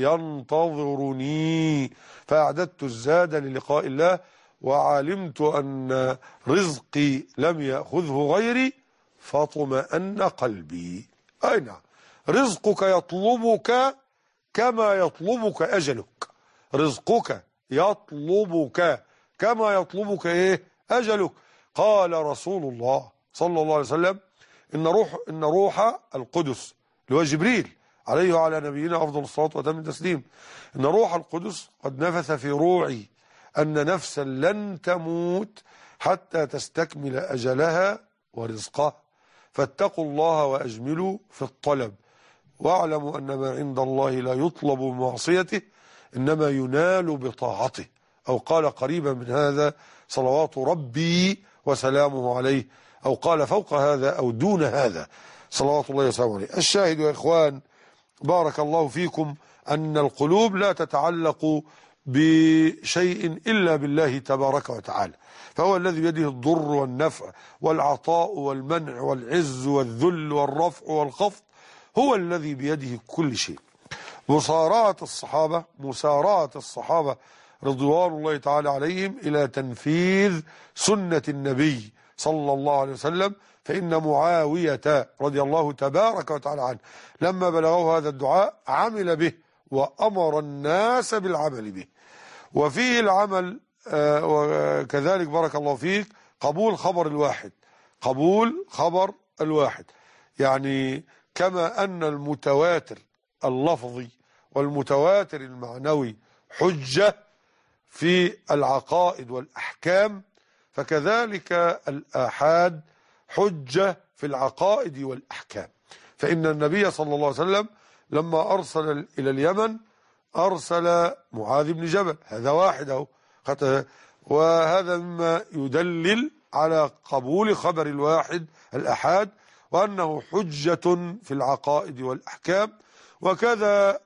ينتظرني فأعددت الزاد للقاء الله، وعلمت أن رزقي لم يأخذه غيري فاطمأن قلبي. أي نعم، رزقك يطلبك كما يطلبك أجلك. رزقك يطلبك كما يطلبك إيه؟ أجلك. قال رسول الله صلى الله عليه وسلم: إن روح إن روح القدس، اللي هو جبريل عليه وعلى نبينا أفضل الصلاة وأتم التسليم، إن روح القدس قد نفث في روعي أن نفسا لن تموت حتى تستكمل أجلها ورزقها، فاتقوا الله وأجملوا في الطلب، واعلموا أن ما عند الله لا يطلب بمعصيته إنما ينال بطاعته. أو قال قريبا من هذا: صلوات ربي وسلامه عليه، أو قال فوق هذا أو دون هذا صلوات الله وسلامه عليه. الشاهد يا إخوان بارك الله فيكم أن القلوب لا تتعلق بشيء إلا بالله تبارك وتعالى، فهو الذي بيده الضر والنفع والعطاء والمنع والعز والذل والرفع والخفض، هو الذي بيده كل شيء. مسارعة الصحابة مسارعة الصحابة رضوان الله تعالى عليهم إلى تنفيذ سنة النبي صلى الله عليه وسلم، فإن معاوية رضي الله تبارك وتعالى عنه لما بلغه هذا الدعاء عمل به وأمر الناس بالعمل به. وفيه العمل آه وكذلك بارك الله فيك قبول خبر الواحد، قبول خبر الواحد، يعني كما أن المتواتر اللفظي والمتواتر المعنوي حجة في العقائد والأحكام، فكذلك الآحاد حجة في العقائد والأحكام. فإن النبي صلى الله عليه وسلم لما أرسل إلى اليمن أرسل معاذ بن جبل، هذا واحد أهو، وهذا مما يدلل على قبول خبر الواحد الآحاد وأنه حجة في العقائد والأحكام. وكذا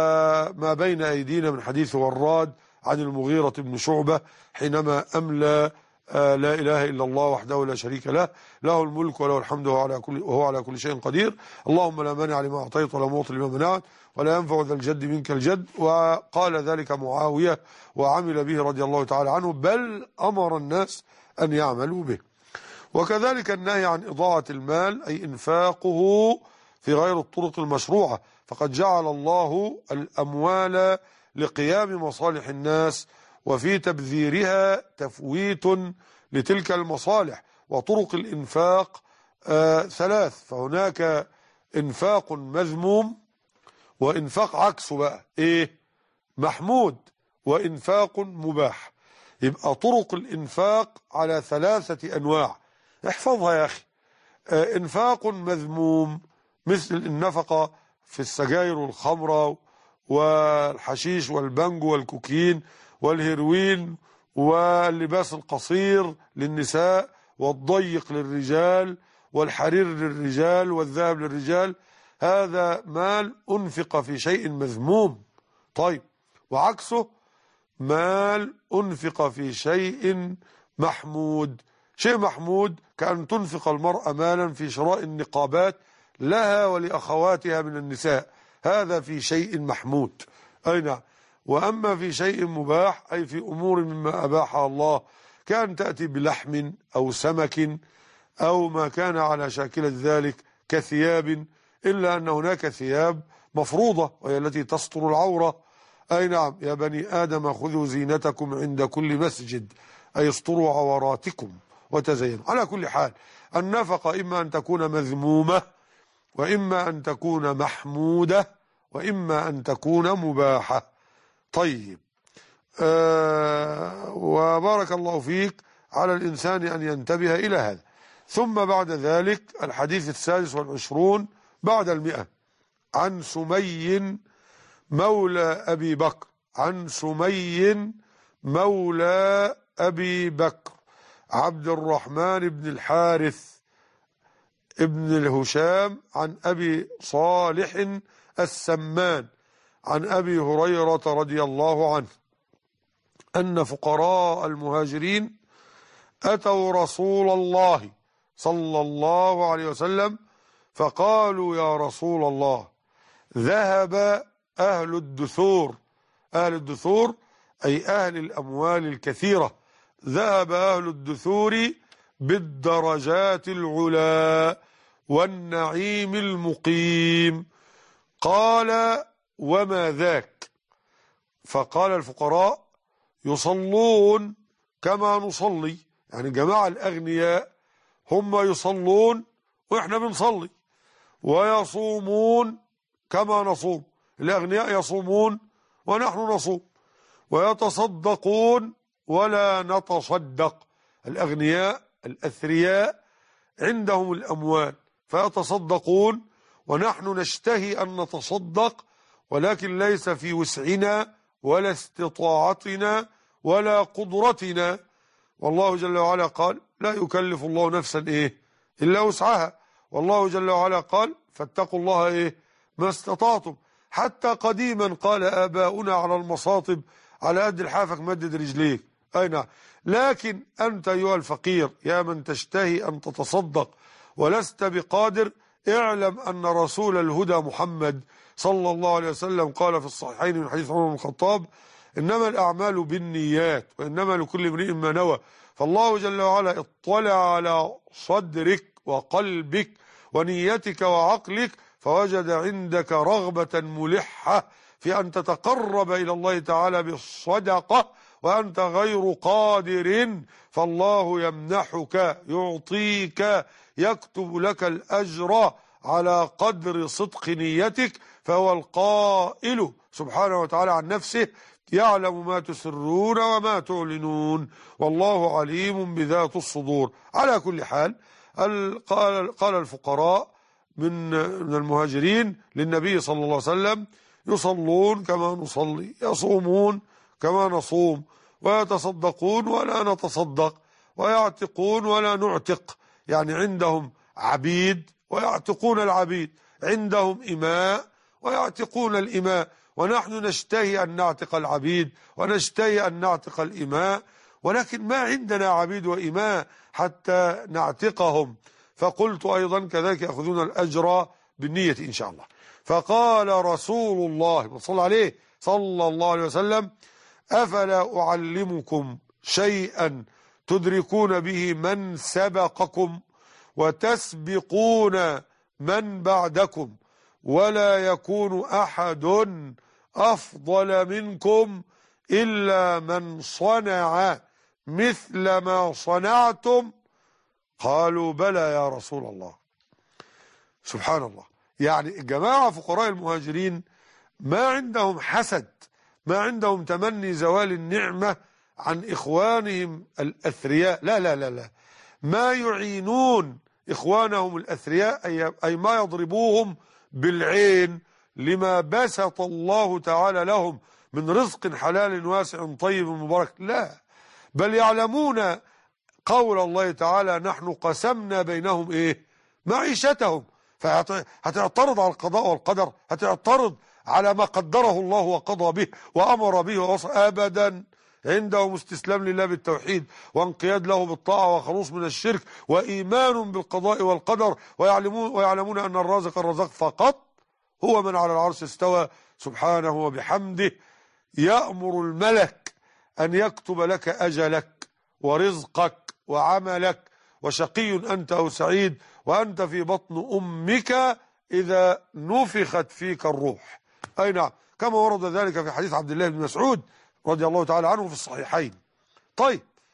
ما بين أيدينا من حديث وراد عن المغيرة بن شعبة حينما أملى لا إله إلا الله وحده لا شريك له، له الملك وله الحمد وهو على كل, وهو على كل شيء قدير، اللهم لا مانع لما أعطيت ولا معطي لما منعت ولا ينفع ذا الجد منك الجد. وقال ذلك معاوية وعمل به رضي الله تعالى عنه، بل أمر الناس أن يعملوا به. وكذلك النهي عن إضاعة المال أي إنفاقه في غير الطرق المشروعة، فقد جعل الله الأموال لقيام مصالح الناس، وفي تبذيرها تفويت لتلك المصالح. وطرق الإنفاق آه ثلاث، فهناك إنفاق مذموم، وإنفاق عكسه بقى إيه؟ محمود، وإنفاق مباح. يبقى طرق الإنفاق على ثلاثة أنواع، احفظها يا أخي. آه إنفاق مذموم مثل النفقة في السجاير والخمرة والحشيش والبنجو والكوكين والهيروين واللباس القصير للنساء والضيق للرجال والحرير للرجال والذهب للرجال، هذا مال أنفق في شيء مذموم. طيب، وعكسه مال أنفق في شيء محمود. شيء محمود كأن تنفق المرأة مالا في شراء النقابات لها ولأخواتها من النساء، هذا في شيء محمود. أي نعم. وأما في شيء مباح أي في أمور مما أباحها الله، كان تأتي بلحم أو سمك أو ما كان على شاكلة ذلك كثياب، إلا أن هناك ثياب مفروضة وهي التي تستر العورة. أي نعم. يا بني آدم خذوا زينتكم عند كل مسجد، أي استروا عوراتكم وتزينوا. على كل حال النفقة إما أن تكون مذمومة، وإما أن تكون محمودة، وإما أن تكون مباحة. طيب، آه وبارك الله فيك، على الإنسان أن ينتبه إلى هذا. ثم بعد ذلك الحديث السادس والعشرون بعد المئة، عن سمي مولى أبي بكر، عن سمي مولى أبي بكر عبد الرحمن بن الحارث ابن الهشام عن أبي صالح السمان عن أبي هريرة رضي الله عنه أن فقراء المهاجرين أتوا رسول الله صلى الله عليه وسلم فقالوا: يا رسول الله، ذهب أهل الدثور. أهل الدثور أي أهل الأموال الكثيرة. ذهب أهل الدثور بالدرجات العلا والنعيم المقيم. قال: وما ذاك؟ فقال الفقراء: يصلون كما نصلي. يعني جماعة الأغنياء هم يصلون وإحنا بنصلي، ويصومون كما نصوم. الأغنياء يصومون ونحن نصوم، ويتصدقون ولا نتصدق. الأغنياء الأثرياء عندهم الأموال فيتصدقون، ونحن نشتهي أن نتصدق، ولكن ليس في وسعنا ولا استطاعتنا ولا قدرتنا. والله جل وعلا قال: لا يكلف الله نفسا إيه إلا وسعها. والله جل وعلا قال: فاتقوا الله إيه ما استطعتم. حتى قديما قال آباؤنا على المصاطب: على قد لحافك مدد رجليك. أي نعم. لكن أنت أيها الفقير يا من تشتهي أن تتصدق ولست بقادر، اعلم أن رسول الهدى محمد صلى الله عليه وسلم قال في الصحيحين من حديث عمر بن الخطاب: إنما الأعمال بالنيات وإنما لكل امرئ ما نوى. فالله جل وعلا اطلع على صدرك وقلبك ونيتك وعقلك، فوجد عندك رغبة ملحة في أن تتقرب إلى الله تعالى بالصدقة وأنت غير قادر، فالله يمنحك يعطيك يكتب لك الأجر على قدر صدق نيتك. فهو القائل سبحانه وتعالى عن نفسه: يعلم ما تسرون وما تعلنون والله عليم بذات الصدور. على كل حال قال قال الفقراء من من المهاجرين للنبي صلى الله عليه وسلم: يصلون كما نصلي، يصومون كما نصوم، ويتصدقون ولا نتصدق، ويعتقون ولا نعتق. يعني عندهم عبيد ويعتقون العبيد، عندهم إماء ويعتقون الإماء، ونحن نشتهي أن نعتق العبيد ونشتهي أن نعتق الإماء، ولكن ما عندنا عبيد وإماء حتى نعتقهم. فقلت أيضا كذلك يأخذون الأجر بالنية إن شاء الله. فقال رسول الله صلى الله عليه صلى الله عليه وسلم: أفلا أعلمكم شيئا تدركون به من سبقكم وتسبقون من بعدكم، ولا يكون أحد أفضل منكم إلا من صنع مثل ما صنعتم. قالوا: بلى يا رسول الله. سبحان الله. يعني الجماعة فقراء المهاجرين ما عندهم حسد، ما عندهم تمني زوال النعمة عن إخوانهم الأثرياء، لا لا لا لا، ما يعينون إخوانهم الأثرياء، أي, أي ما يضربوهم بالعين لما بسط الله تعالى لهم من رزق حلال واسع طيب مبارك، لا، بل يعلمون قول الله تعالى: نحن قسمنا بينهم إيه معيشتهم. فهتعترض على القضاء والقدر؟ هتعترض على ما قدره الله وقضى به وأمر به ووصى؟ أبدا. عندهم استسلام لله بالتوحيد وانقياد له بالطاعة وخلوص من الشرك وإيمان بالقضاء والقدر، ويعلمون, ويعلمون أن الرازق الرزاق فقط هو من على العرش استوى سبحانه وبحمده. يأمر الملك أن يكتب لك أجلك ورزقك وعملك، وشقي أنت أو سعيد، وأنت في بطن أمك إذا نفخت فيك الروح. أي نعم، كما ورد ذلك في حديث عبد الله بن مسعود رضي الله تعالى عنه في الصحيحين. طيب،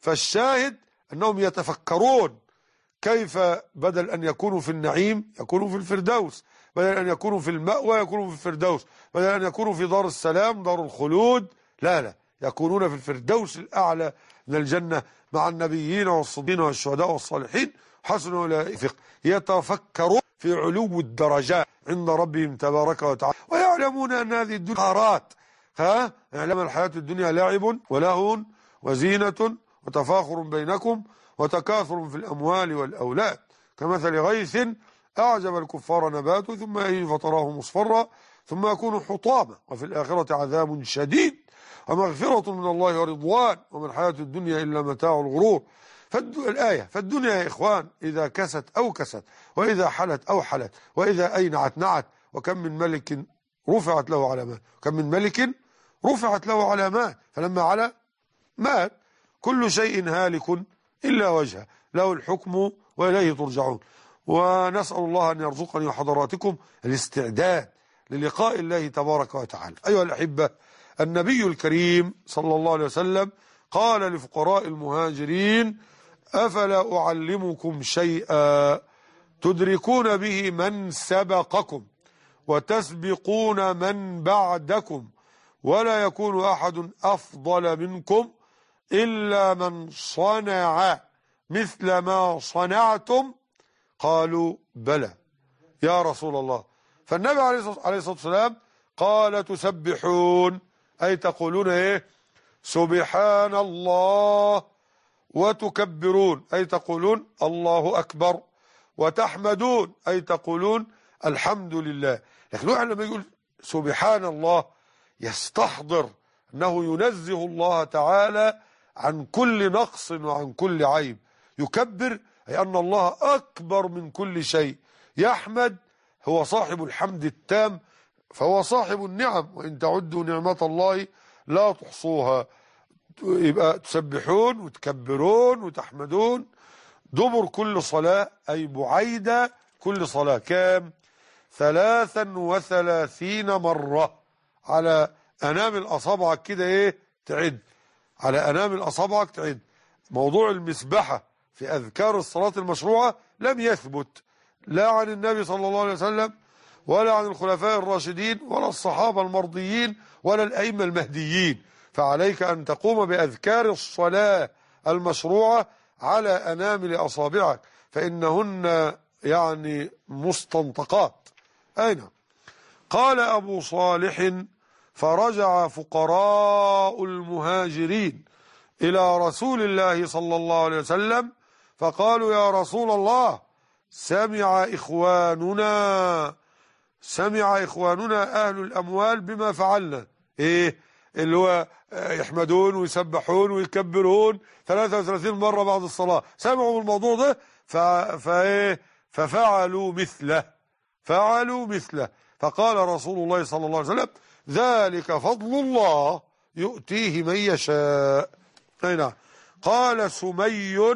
فالشاهد أنهم يتفكرون كيف بدل أن يكونوا في النعيم يكونوا في الفردوس، بدل أن يكونوا في المأوى يكونوا في الفردوس، بدل أن يكونوا في دار السلام دار الخلود، لا لا يكونون في الفردوس الأعلى من الجنة مع النبيين والصديقين والشهداء والصالحين حسن أولئك. يتفكرون في علو الدرجات عند ربهم تبارك وتعالى، ويعلمون أن هذه الدنيا قارات، ها يعلم الحياة الدنيا لعب ولهو وزينة وتفاخر بينكم وتكاثر في الأموال والأولاد كمثل غيث أعجب الكفار نباته ثم يهيج فتراه مصفرا ثم يكون حطاما وفي الآخرة عذاب شديد ومغفرة من الله ورضوان وما الحياة الدنيا إلا متاع الغرور. فالآية فالدنيا يا إخوان إذا كست أو كست، وإذا حلت أو حلت، وإذا أينعت نعت، وكم من ملك رفعت له علامات، كم من ملك رفعت له علامات فلما علا مات. كل شيء هالك إلا وجهه له الحكم وإليه ترجعون. ونسأل الله أن يرزقني وحضراتكم الاستعداد للقاء الله تبارك وتعالى. أيها الأحبة، النبي الكريم صلى الله عليه وسلم قال لفقراء المهاجرين: أفلا أعلمكم شيئا تدركون به من سبقكم وتسبقون من بعدكم ولا يكون أحد أفضل منكم إلا من صنع مثل ما صنعتم. قالوا: بلى يا رسول الله. فالنبي عليه الصلاة والسلام قال: تسبحون، أي تقولون إيه؟ سبحان الله، وتكبرون، أي تقولون الله أكبر، وتحمدون، أي تقولون الحمد لله. لكن واحد لما يقول سبحان الله يستحضر أنه ينزه الله تعالى عن كل نقص وعن كل عيب. يكبر أي أن الله أكبر من كل شيء. يحمد هو صاحب الحمد التام، فهو صاحب النعم، وإن تعدوا نعمة الله لا تحصوها. يبقى تسبحون وتكبرون وتحمدون دبر كل صلاة، أي بعيدة كل صلاة. كام؟ ثلاثا وثلاثين مرة على أنامل أصابعك كده، إيه تعد على أنامل أصابعك تعد. موضوع المسبحة في أذكار الصلاة المشروعة لم يثبت لا عن النبي صلى الله عليه وسلم ولا عن الخلفاء الراشدين ولا الصحابة المرضيين ولا الأئمة المهديين. فعليك أن تقوم بأذكار الصلاة المشروعة على أنامل أصابعك، فإنهن يعني مستنطقات. أين؟ قال أبو صالح: فرجع فقراء المهاجرين إلى رسول الله صلى الله عليه وسلم فقالوا: يا رسول الله، سمع إخواننا سمع إخواننا أهل الأموال بما فعلنا. إيه اللي هو يحمدون ويسبحون ويكبرون ثلاثة وثلاثين مرة بعد الصلاة، سمعوا الموضوع ده فإيه ففعلوا مثله فعلوا مثله فقال رسول الله صلى الله عليه وسلم: ذلك فضل الله يؤتيه من يشاء. نعم. قال سمي: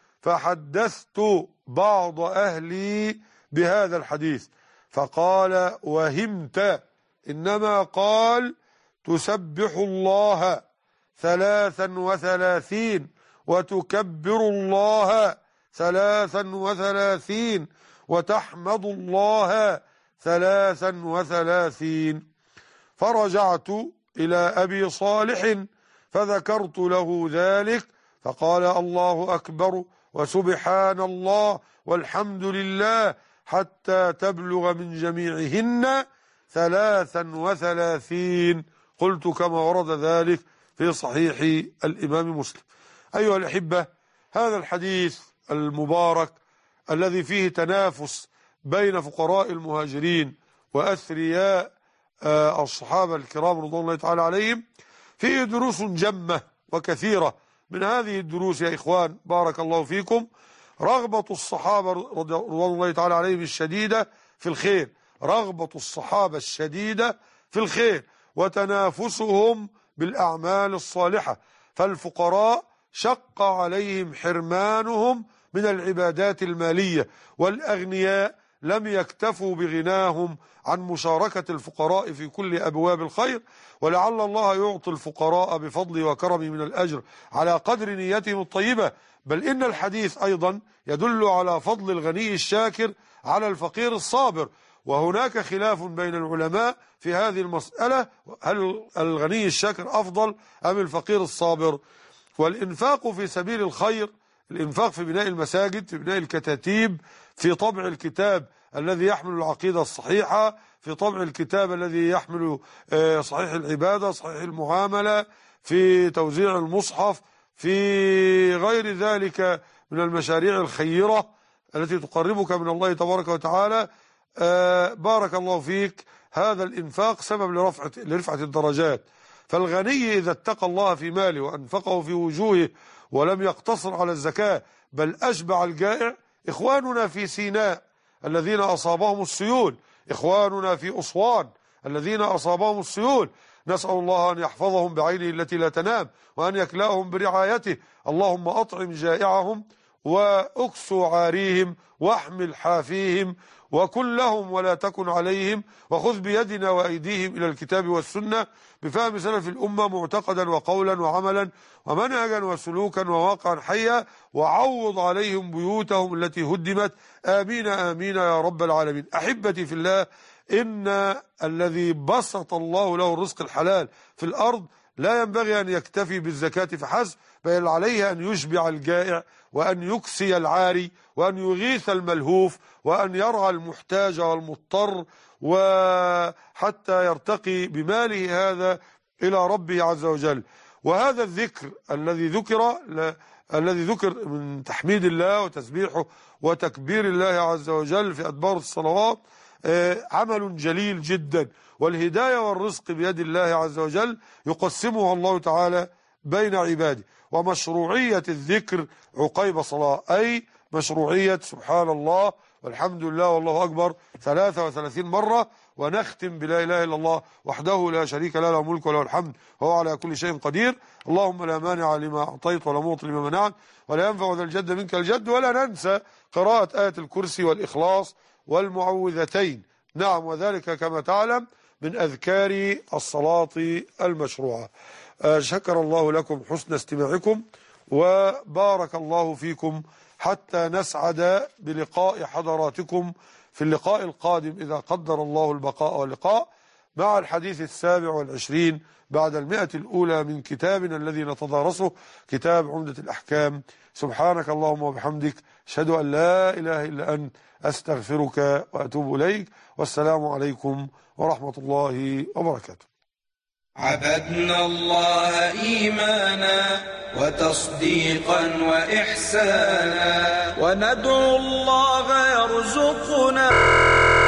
فحدثت بعض أهلي بهذا الحديث فقال: وهمت، إنما قال: تسبح الله ثلاثا وثلاثين وتكبر الله ثلاثا وثلاثين وتحمد الله ثلاثا وثلاثين. فرجعت إلى أبي صالح فذكرت له ذلك فقال: الله أكبر وسبحان الله والحمد لله حتى تبلغ من جميعهن ثلاثا وثلاثين. قلت كما ورد ذلك في صحيح الإمام مسلم. أيها الأحبة، هذا الحديث المبارك الذي فيه تنافس بين فقراء المهاجرين وأثرياء الصحابة الكرام رضوان الله تعالى عليهم فيه دروس جمة وكثيرة. من هذه الدروس يا إخوان بارك الله فيكم رغبة الصحابة رضوان الله تعالى عليهم الشديدة في الخير، رغبة الصحابة الشديدة في الخير وتنافسهم بالأعمال الصالحة. فالفقراء شق عليهم حرمانهم من العبادات المالية، والأغنياء لم يكتفوا بغناهم عن مشاركة الفقراء في كل أبواب الخير، ولعل الله يعطي الفقراء بفضل وكرم من الأجر على قدر نيتهم الطيبة. بل إن الحديث أيضا يدل على فضل الغني الشاكر على الفقير الصابر، وهناك خلاف بين العلماء في هذه المسألة، هل الغني الشاكر أفضل أم الفقير الصابر؟ والإنفاق في سبيل الخير، الإنفاق في بناء المساجد، في بناء الكتاتيب، في طبع الكتاب الذي يحمل العقيدة الصحيحة، في طبع الكتاب الذي يحمل صحيح العبادة، صحيح المعاملة، في توزيع المصحف، في غير ذلك من المشاريع الخيرة التي تقربك من الله تبارك وتعالى. بارك الله فيك، هذا الإنفاق سبب لرفعة لرفعة الدرجات. فالغني إذا اتقى الله في ماله وأنفقه في وجوهه ولم يقتصر على الزكاة بل أشبع الجائع. إخواننا في سيناء الذين أصابهم السيول، إخواننا في أسوان الذين أصابهم السيول، نسأل الله أن يحفظهم بعينه التي لا تنام وأن يكلأهم برعايته. اللهم أطعم جائعهم وأكسو عاريهم واحمل حافيهم وكن لهم ولا تكن عليهم، وخذ بيدنا وأيديهم إلى الكتاب والسنة بفهم سلف الأمة معتقدا وقولا وعملا ومنهجا وسلوكا وواقعا حيا، وعوض عليهم بيوتهم التي هدمت. آمين آمين يا رب العالمين. أحبتي في الله، إن الذي بسط الله له الرزق الحلال في الأرض لا ينبغي أن يكتفي بالزكاة فحسب، بل عليه أن يشبع الجائع وأن يكسي العاري وأن يغيث الملهوف وأن يرعى المحتاج والمضطر، وحتى يرتقي بماله هذا إلى ربه عز وجل. وهذا الذكر الذي ذكر الذي ذكر من تحميد الله وتسبيحه وتكبير الله عز وجل في أدبار الصلوات عمل جليل جدا، والهداية والرزق بيد الله عز وجل يقسمها الله تعالى بين عباده. ومشروعية الذكر عقيب صلاة، أي مشروعية سبحان الله والحمد لله والله أكبر ثلاثة وثلاثين مرة، ونختم بلا إله إلا الله وحده لا شريك له، له الملك وله الحمد وهو على كل شيء قدير. اللهم لا مانع لما أعطيت ولا معطي لما منعت ولا ينفع ذا الجد منك الجد. ولا ننسى قراءة آية الكرسي والإخلاص والمعوذتين، نعم، وذلك كما تعلم من أذكار الصلاة المشروعة. شكر الله لكم حسن استماعكم وبارك الله فيكم، حتى نسعد بلقاء حضراتكم في اللقاء القادم إذا قدر الله البقاء واللقاء، مع الحديث السابع والعشرين بعد المئة الأولى من كتابنا الذي نتدارسه، كتاب عمدة الأحكام. سبحانك اللهم وبحمدك، أشهد أن لا إله إلا أنت، أستغفرك وأتوب إليك، والسلام عليكم ورحمة الله وبركاته. عبدنا الله إيمانا وتصديقا وإحسانا، وندعو الله يرزقنا